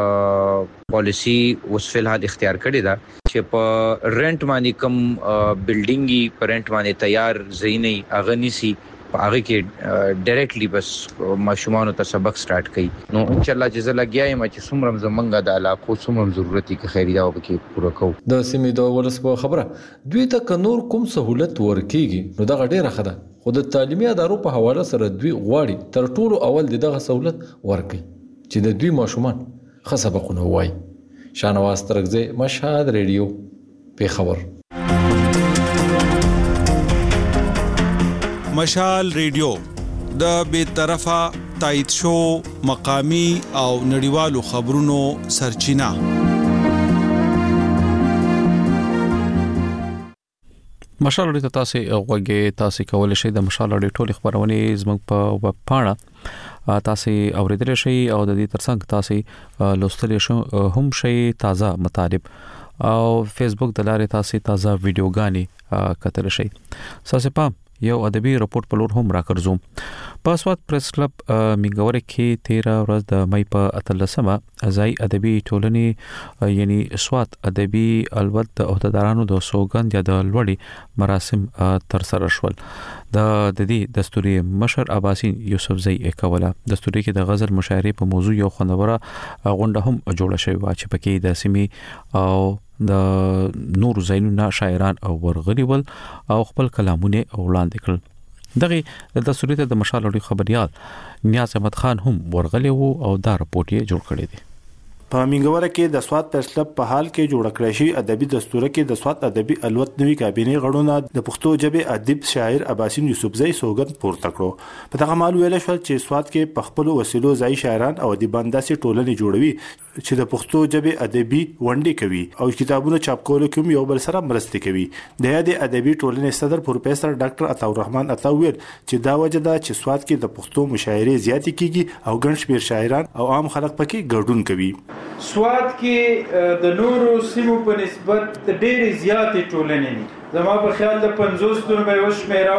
K: پالیسی اوس فلحال اختیار کړی دا چې په رنٹ باندې کم بلډینګي په رنٹ باندې تیار زینې هغه نسی هغه کې ډایرکټلی بس ماشومان ته سبق سٹارټ کړي نو ان شاء الله چې زه لګیایم چې څومره زمونږه د علاقو څومره ضرورت کې خیری دا وکړي پوره کوو
E: د سیمې د ولسمو خبره دوی ته نور کوم سہولت ورکیږي نو دا ډیره خده خو د تعلیمي ادارو په حواله سره دوی غواړي تر ټولو اول دغه سہولت ورکړي چې د دوی ماشومان ښه سبقونه وایي شانواز ترغزه مشهد ریډیو په خبر
M: مشال ریډیو د بې طرفه تایید شو مقامی او نړیوالو خبرونو سرچینه
A: مشال ریډیو تاسو غوږی تاسو کولای شئ د مشال ریډیو ټول خبرونه زموږ په ویب پاڼه تاسو اوریدل شئ او د دې ترڅنګ تاسو لوستل شئ هم شئ تازه مطالب او فیسبوک د لارې تاسو تازه ویډیوګانی کتل شئ تاسو په یو ادبي رپورت په لور هم راکړزو په سواد پریس کلب میګور کې تیرا ورځ د مې په اتلسمه ازای ادبي ټولنې یعنی سواد ادبي البته عہدیدارانو د سوګند یا د لوړی مراسم تر سره شول د د دې دستوري مشر عباسین یوسف زئی کوله دستوري کې د غزل مشاعره په موضوع یو خوندوره غونډه هم جوړه شوې و چې پکې د سیمې او د نور زینونه شاعران او ورغلي ول او خپل کلامونه وړاندې کړل دغه د دستوري ته د مشال اړیو خبريال نیاز احمد خان هم ورغلي وو او دا رپورت یې جوړ کړی دی
N: په منګوره کې د سواد پریس کلب په حال کې جوړ کړی شي ادبي دستور کې د سواد ادبي الوت نوي کابینه غړونه د پښتو ژبه ادیب شاعر عباسین یوسف زئی سوګند پورته کړو په دغه مال ویل شو چې سواد کې په خپل وسیلو ځای شاعران او ادیبان داسې ټولنې جوړوي چې د پښتو ژبه ادبي ونډه کوي او کتابونو چاپ کولو کې یو بل سره مرسته کوي د یادې ادبي ټولنې صدر پروفیسور ډاکټر عطا الرحمن عطا ویل چې دا وجه ده چې سواد کې د پښتو مشاعره زیاتې کیږي او ګڼ شمېر شاعران او عام خلک پکې ګډون کوي
Z: سواد کې د نورو سیمو په نسبت ډېرې زیاتې ټولنې دي زما په خیال د پنځوس تر به وشمېر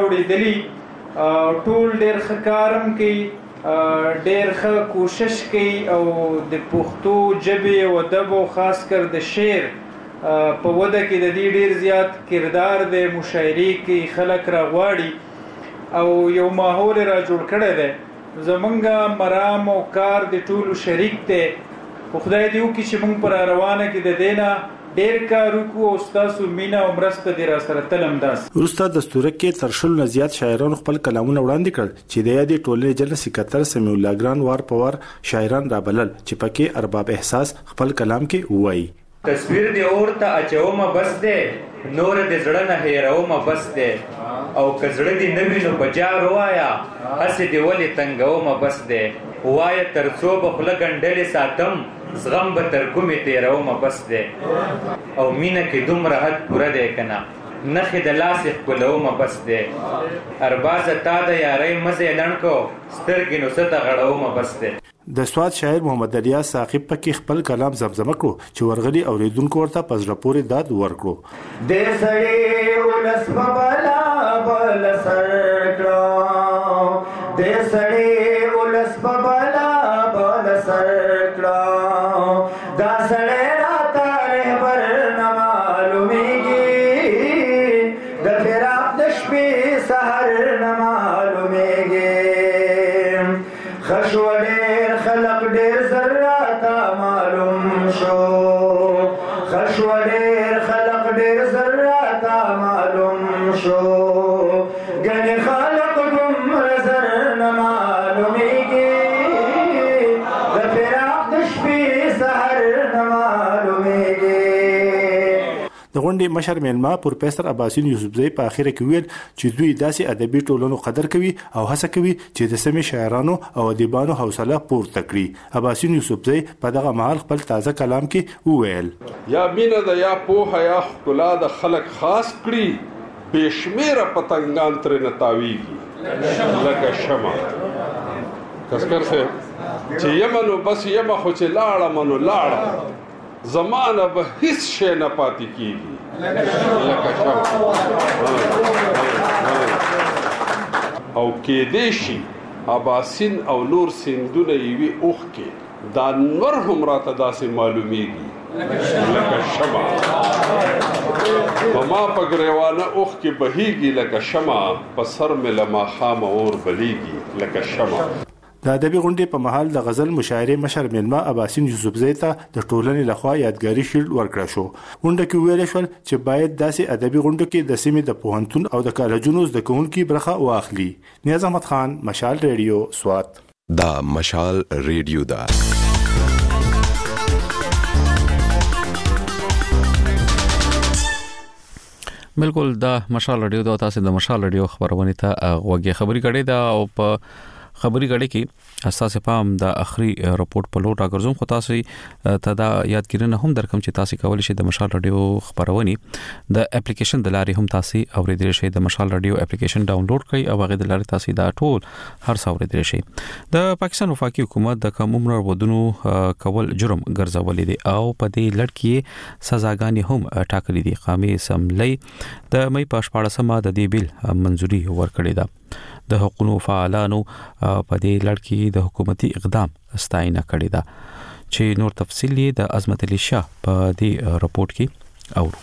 Z: اوړېدلي ټول ډېر ښه کارم کوي ډېر ښه کوشش کوي او د پښتو ژبې او ادب او خاص کر د شعر په وده کې د دې ډېر زیات کردار د مشاعرې کې خلک راغواړي او یو ماحول را جوړ کړی دی زمونږ مرام او کار د ټولو شریک دی خدای دې وکړي چې موږ پر روانه کې د دینه ډېر کار وکړو او ستاسو مینا او مرسته دې را سره تلم داس
N: وروسته دستور کې تر شل نه زیات شاعرانو خپل کلامونه وړاندې کړ چې د یادې ټولنې جنرال سکرټر سمیع الله ګران وار په وار شاعران را بلل چې پکې ارباب احساس خپل کلام کې وایي
F: تصویر دی اورته اچومه بس دی نور د زړه نه هیرومه بس دی او که زړه دې نه وي نو په جار ووایه هسې دې ولې تنګومه بس دی ووایه تر څو به خوله ګنډلې ساتم زغم به تر کومې تېرومه بس دی او مینه کې دومره حد پوره دی که نه نخې د لاسې ښکلومه بس دی اربازه تا د یارۍ مزې لنډ کو سترګې نو څه ته غړومه بس دی.
N: د سواد شاعر محمد الیاس ثاقب پکې خپل کلام زمزمه کړو چې ورغلي اوریدونکو ورته په زړه پورې داد ورکړو.
L: د سړی ولس په بلا بل سر کړو د سړی ولس په بلا بل سر کړو دا سړی راته رهبر نه معلومیږي د فراق د شپې سحر نه معلومیږي خشوه ډېر خلق ډېر ذراته معلوم شو خشوه ډېر خلق ډېر ذراته معلوم شو ګنې خلق دومره زر نه معلومیږي د فراق د شپې سحر نه معلومیږي.
N: د غونډې مشر میلمه پروفیسور عباسین یوسفزی په اخره کې ویل چې دوی داسې ادبي ټولنو قدر کوي او هڅه کوي چې د سیمې شاعرانو او ادیبانو حوصله پورته کړي. عباسین یوسفزی په دغه مهال خپل تازه کلام کې وویل
O: یا مینه د یا پوهه یا ښکلا د خلک خاص کړي بېشمېره پتنګان ترې نه تاویږي لکه شمع کسکر صاحب چې یمه نو بس یمه خو چې لاړه منو لاړه زمانه به هیڅ شی نه پاتې کیږي لکه شمع او کېدې شي اباسین او نور سیندونه یوي اوښکې دا نور هم راته داسې معلومیږي لکه شمع په ما په ګریوانه اوښکې بهیږي لکه شمع په سر مې له ماښامه اور بلیږي لکه شمع.
N: د ادبي غونډې په مهال د غزل مشاعرې مشر میلمه عباسین یوسفزی ته د ټولنې لخوا یادګاري شیلډ ورکړل شو. غونډه کې ویل شول چې باید داسې ادبي غونډو کې د سیمې د پوهنتون او د کالجونو زده کوونکي برخه واخلي. نیاز احمد خان، مشال ریډیو، سوات.
P: دا مشال ریډیو دا
A: بالکل دا مشال ریډیو دا تاسو د مشال ریډیو خبرونه ته وګړي خبري کړي دا او په خبري غړي کې اساسه پام د اخري رپورت په لوټ راګرځم خو تاسو ته دا یادګیرنه هم درکم چې تاسو کولای شئ د مشال رادیو خبرونه د اپلیکیشن د لارې هم تاسو اوریدل شئ. د مشال رادیو اپلیکیشن ډاونلوډ کړئ او هغه د لارې تاسو دا ټول هر څو اوریدل شئ. د پاکستان وفاقي حکومت د کم عمر ودونو کول جرم ګرځولې دي او په دې لړ کې سزاګانې هم ټاکلې دي. قامي اسمبلی د مې په شپاړسمه د دې بیل منځوري ورکړې ده. د حقوقو فعالانو په دې لړ کې د حکومتي اقدام ستاینه کړې ده چې نور تفصیل یې د عظمت علي شاه په دې رپورت کې اورو.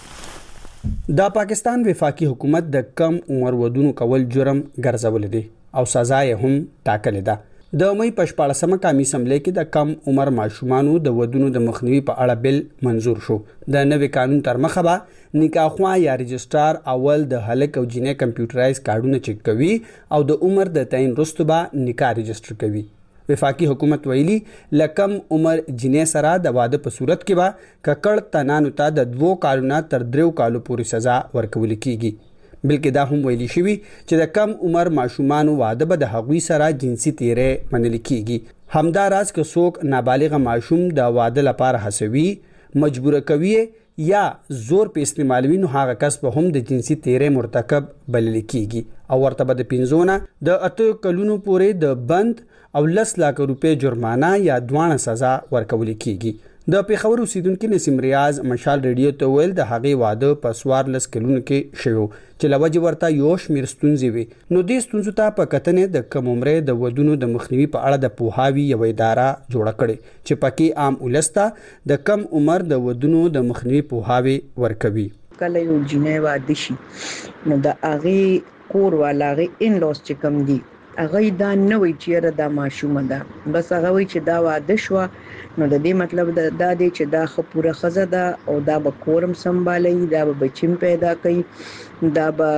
R: د پاکستان وفاقي حکومت د کم عمر ودونو کول جرم ګرځولې دي او سزا یې هم ټاکلې ده. د مې په شپاړسمه قومي اسمبلی کې د کم عمر ماشومانو د ودونو د مخنیوي په اړه بل منظور شو. د نوې قانون تر مخه به نکاح یا رجسترار اول د هلک او جنې کمپیوټرایز کارډونه چک کوي او د عمر د تعین وروسته به نکاح رجستر کوي. وفاقي حکومت ویلي لکم عمر جنې سره د واده په صورت کې به ککړ تنانو ته د دوو کالونو تر دریو کالو پورې سزا ورکول کیږي. بلکې دا هم ویلي شوی چې د کم عمر ماشومانو واده به د هغوی سره جنسي تیری منل کیږي. همداراز که څوک نابالغ ماشوم د واده لپاره هڅوي، مجبور کوي یا زور په استعمالوي نو هغه کس به هم د جنسي تیری مرتکب بلل کیږي او ورته به د پنځونه د اته کلونو پورې د بند او لس لک روپے جرمانه یا دوانه سزا ورکول کیږي. د پیښور اوسیدونکو نسیم ریاض مشال ریډیو ته ویل د هغې واده په سوار لس کلونو کې شوی چې لوجه ورته یو شمیر ستونزې وي. نو دې ستونزو ته په کتنې د کم عمر د ودونو د مخنیوي په اړه د پوهاوی یو اداره جوړ کړي چې پکې عام ولسته د کم عمر د ودونو د مخنیوي پوهاوی ورکوي.
S: کله یو جنې واده شي نو د هغې کور والا هغې ان لوس چې کم دي هغه دا نه وی چیرې دا ماشومه ده، بس هغه وی چې دا واده شو نو د دې مطلب دا دی چې دا خو پوره خزه ده او دا به کورم سنبالي، دا به بچیم پیدا کوي، دا به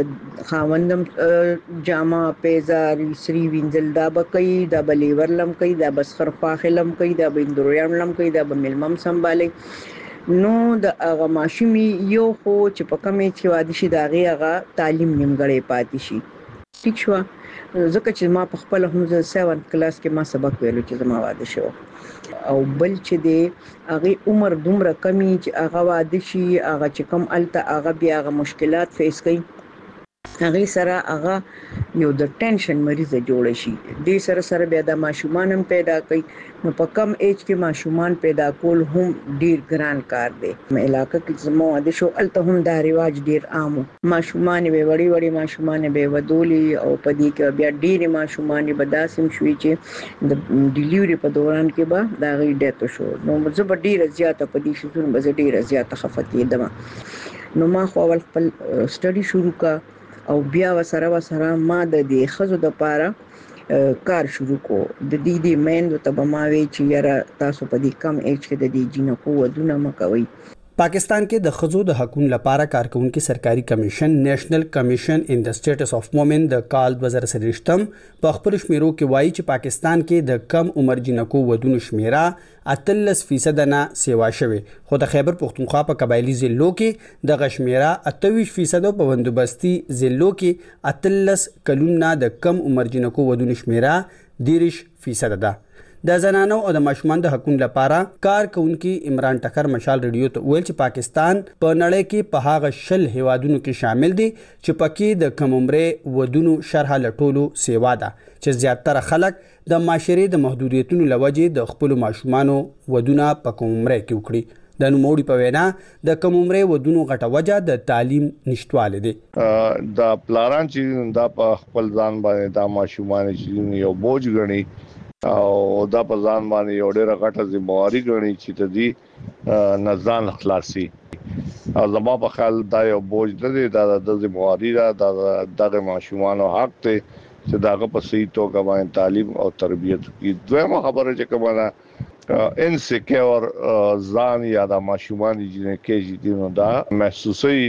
S: خاوندم جامه پیزا سری وینځل دا به کوي، دا به لیور لم کوي، دا به سخر خواخلم کوي، دا به اندرویان لم کوي، دا به ملمم سنبالي. نو د هغه ماشومي یو خو چې په کومه چې واده شي دا هغه تعلیم نیمګړی پاتې شي. ٹھیک شو. ځکه چې ما په خپل هم د سیون کلاس کې ما سبق ویلو چې زما واده شو او بل چې دی هغه عمر دومره کمی چې هغه واده شي هغه چې کم الته هغه بیا هغه مشکلات فیس کوي هغه سره هغه یو د ټینشن مریض جوړ شي. دې سره سره بیا د ماشومان هم پیدا کوي. نو په کم ایج کې ماشومان پیدا کول هم ډیر ګران کار دی. مې علاقې کې زمو د شو الته هم دا ریواج ډیر عام. ماشومان به وړي وړي ماشومان به ودولي او په دې کې بیا ډیر ماشومان به داسم شوي چې د ډیلیوري په دوران کې به دا غي ډیت شو. نو زه ډیر زیاته په دې شتون به ډیر زیاته خفقې دم. نو ما خو اول خپل سټډي شروع کا او بیا وسره وسره ما د دې خزو د پاره کار شروع کو. د دې د مین ته بماوي چې یاره تاسو په دې کم ایج کې د دې جنکو ودونه مکوي.
R: پاکستان کې د خزو د حقوقو لپاره کارکونکو سرکاري کمیشن نېشنل کمیشن ان د سټیټس اف وومن د کال دوه هزار سرشتم په خپل شمیرو کې وایي چې پاکستان کې د کم عمر جنکو ودونو شمیره اتلس فیصد نه سیوا شوه. خو د خیبر پختونخوا په قبایلی ضلعو کې د غشمیره اتویش فیصد په بندوبستي ضلعو کې اتلس کلونه د کم عمر جنکو ودونو شمیره دیرش فیصد ده. د زنانو او د ماشومان د حقوقو لپاره کارکونکو عمران ټکر مشال ریډیو ته ویل چې پاکستان په نړۍ کې په هغه شل هیوادونو کې شامل دي چې پکې د کم عمره ودونو شرح لټولو سیوا ده چې زیاتره خلک د معاشري د محدودیتونو لوجې د خپل ماشومان ودونه په کم عمره کې وکړي. د نوموړي په وینا د کم عمره ودونو غټه وجه د تعلیم نشټواله دي.
B: د پلاران چې د خپل ځان باندې د ماشومان چې یو بوج غني او دا په ځان باندې یو ډېر غټه ذمہواری غني چې د دې نزان خلاصي او زما په خیال دا یو بوج نه دی. دا د ذمہواری دا دغه ماشومان او حق ته چې داغه په صحیح توګه باندې تعلیم او تربیت کی. دویمه خبره چې کومه انسیکیور ځان یا د ماشومان چې کې دي دا محسوسي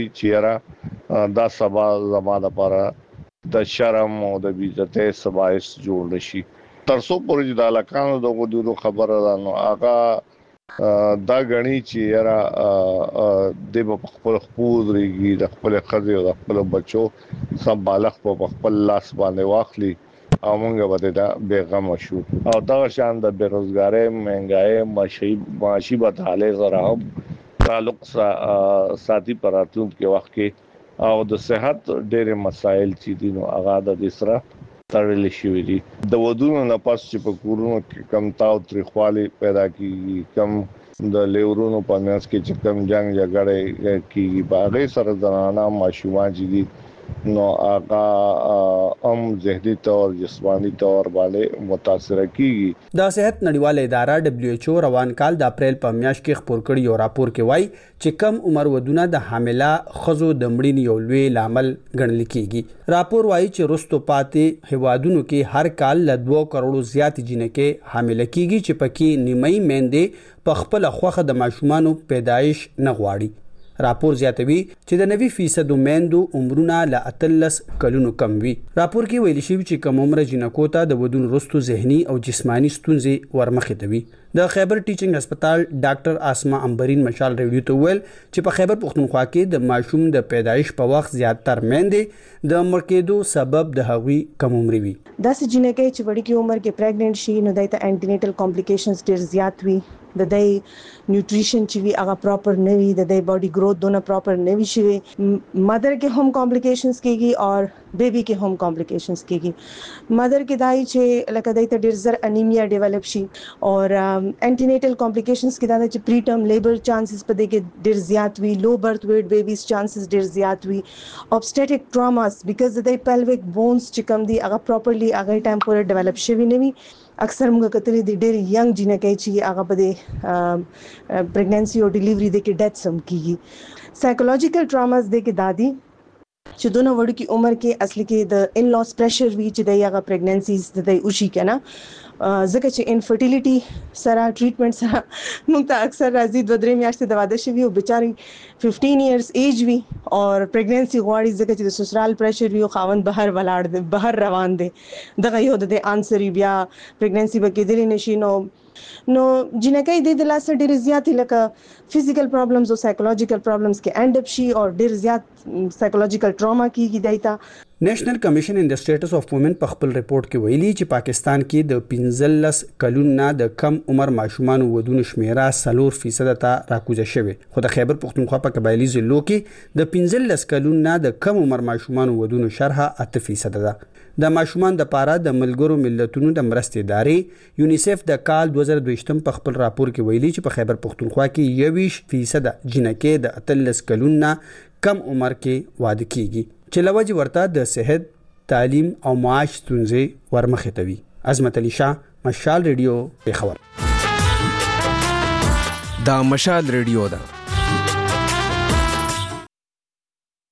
B: چې دا سبا زما لپاره د شرم او د بیزته سبایس جوړ شي. ترڅو پورې د علاقانو د غوډو خبره ده نو هغه دا غني چې را د خپل خپل ریږي د خپل خزي او د خپل بچو سم بالغ په خپل لاس باندې واخلي او موږ به دا بیغم شو. او دا شان د بیروزګاری مهنګای ماشي ماشي بدحاله سره هم تعلق ساتي پراتون کې وخت کې او د صحت ډېر مسایل چې دي نو هغه د سره تړل شوی دي. د ودونو نه پس چې په کورونو کې کم تاو تریخوالي پیدا کیږي کم د لیورونو په منځ کې چې کم جنگ جګړه کیږي باغې سره زنانه ماشومان چې دي نو هغه ام ذهني تور جسمانی تور باندې متاثر کیږي.
R: د صحت نړیواله اداره دبليو ایچ او روان کال د اپریل په میاشت کې خبر کړی یو راپور کې وایي چې کم عمر ودونه د حامله خزو د مړینې یو لوی لامل ګڼل کیږي. راپور وایي چې رستو پاتې هیوادونو کې هر کال ل دوه کروڑو زیات جنکې حامله کیږي چې پکې نیمای میندې په خپل خوخه د ماشومانو پیدایش نه غواړي. راپور زیاتوي چې د نوي فیصد میندو عمرونه ل اتلس کلونو کم وي. راپور کې ویل شوی چې کم عمر جنکو ته د ودون رستو ذهني او جسمانی ستونزې ورمخې دوي. د خیبر ټیچینګ هسپتال ډاکټر اسما امبرین مشال ریډیو ته ویل چې په خیبر پختونخوا کې د ماشوم د پیدایش په وخت زیاتره میندې د مړ کېدو سبب د هغوی کم عمر وي.
T: داسې جنکې چې وړي کې عمر کې پریګننټ شي نو دایته انټینیټل کمپلیکیشنز ډېر زیات وي. د دای نیوټریشن چې وی هغه پراپر نه وي د دای باډي گروث دونه پراپر نه وي شي مدر کې هم کمپلیکیشنز کېږي او بیبي کې هم کمپلیکیشنز کېږي. مدر کې دای چې لکه دای ته ډېر زر انیمیا ډیولپ شي او انټینیټل کمپلیکیشنز کې دا چې پری ټرم لیبر چانسز په دې کې ډېر زیات وي. لو برث ویټ بیبیز چانسز ډېر زیات وي. obstetric traumas because د pelvic bones چې کوم دي هغه پراپرلی هغه ټایم پورې ډیولپ شوی نه وي. اکثر موږ کتلې دي ډېر ینګ جنکې چې هغه په دې پریګننسي او ډیلیوري د کې ډیث سم کیږي. سایکولوژیکل ټراماز د کې دادي چې دونه وړو کې عمر کې اصلي کې د ان لاس پریشر وی چې د هغه پریګننسیز د دی اوشي کنه ځکه چې انفرټیلیټي سره ټریټمنټ سره موږ ته اکثر راځي دوه درې میاشتې د واده شوي او بیچاري ففټین ایئرز ایج وي او پریګننسي غواړي ځکه چې د سسرال پریشر وي او خاوند بهر ولاړ دی بهر روان دی دغه یو د انسر بیا پریګننسي به کېدلی نشي. نو نو جنکې د لاسه ډېر زیات لکه فزیکل پرابلمز او سایکولوژیکل پرابلمز کې اند اپ شي او ډېر زیات سایکولوژیکل ټراما کیږي دایته.
R: نېشنل کمیشن ان د سټیټس اف وومن په خپل ریپورت کې ویلي چې پاکستان کې د پنځلس کلونو د کم عمر ماشومان ودونو شمیره سلور فیصد ته راکوزه شوه، خو د خیبر پختونخوا په قبایلی ضلعو کې د پنځلس کلونو د کم عمر ماشومان ودونو شرح اته فیصد ده. د ماشومان د پاره د ملګرو ملتونو د مرستې ادارې یونیسف د کال دوه زره دوه په خپل راپور کې ویلي چې په خیبر پختونخوا کې یوویش فیصد جنکې د اتلس کلونو کم عمر کې واده کیږي چې لوجه ورته د صحت، تعلیم او معاش ستونزې ورمخې ته وي. عظمت علي شاه، مشال ریډیو، پیښور.
D: دا مشال ریډیو ده.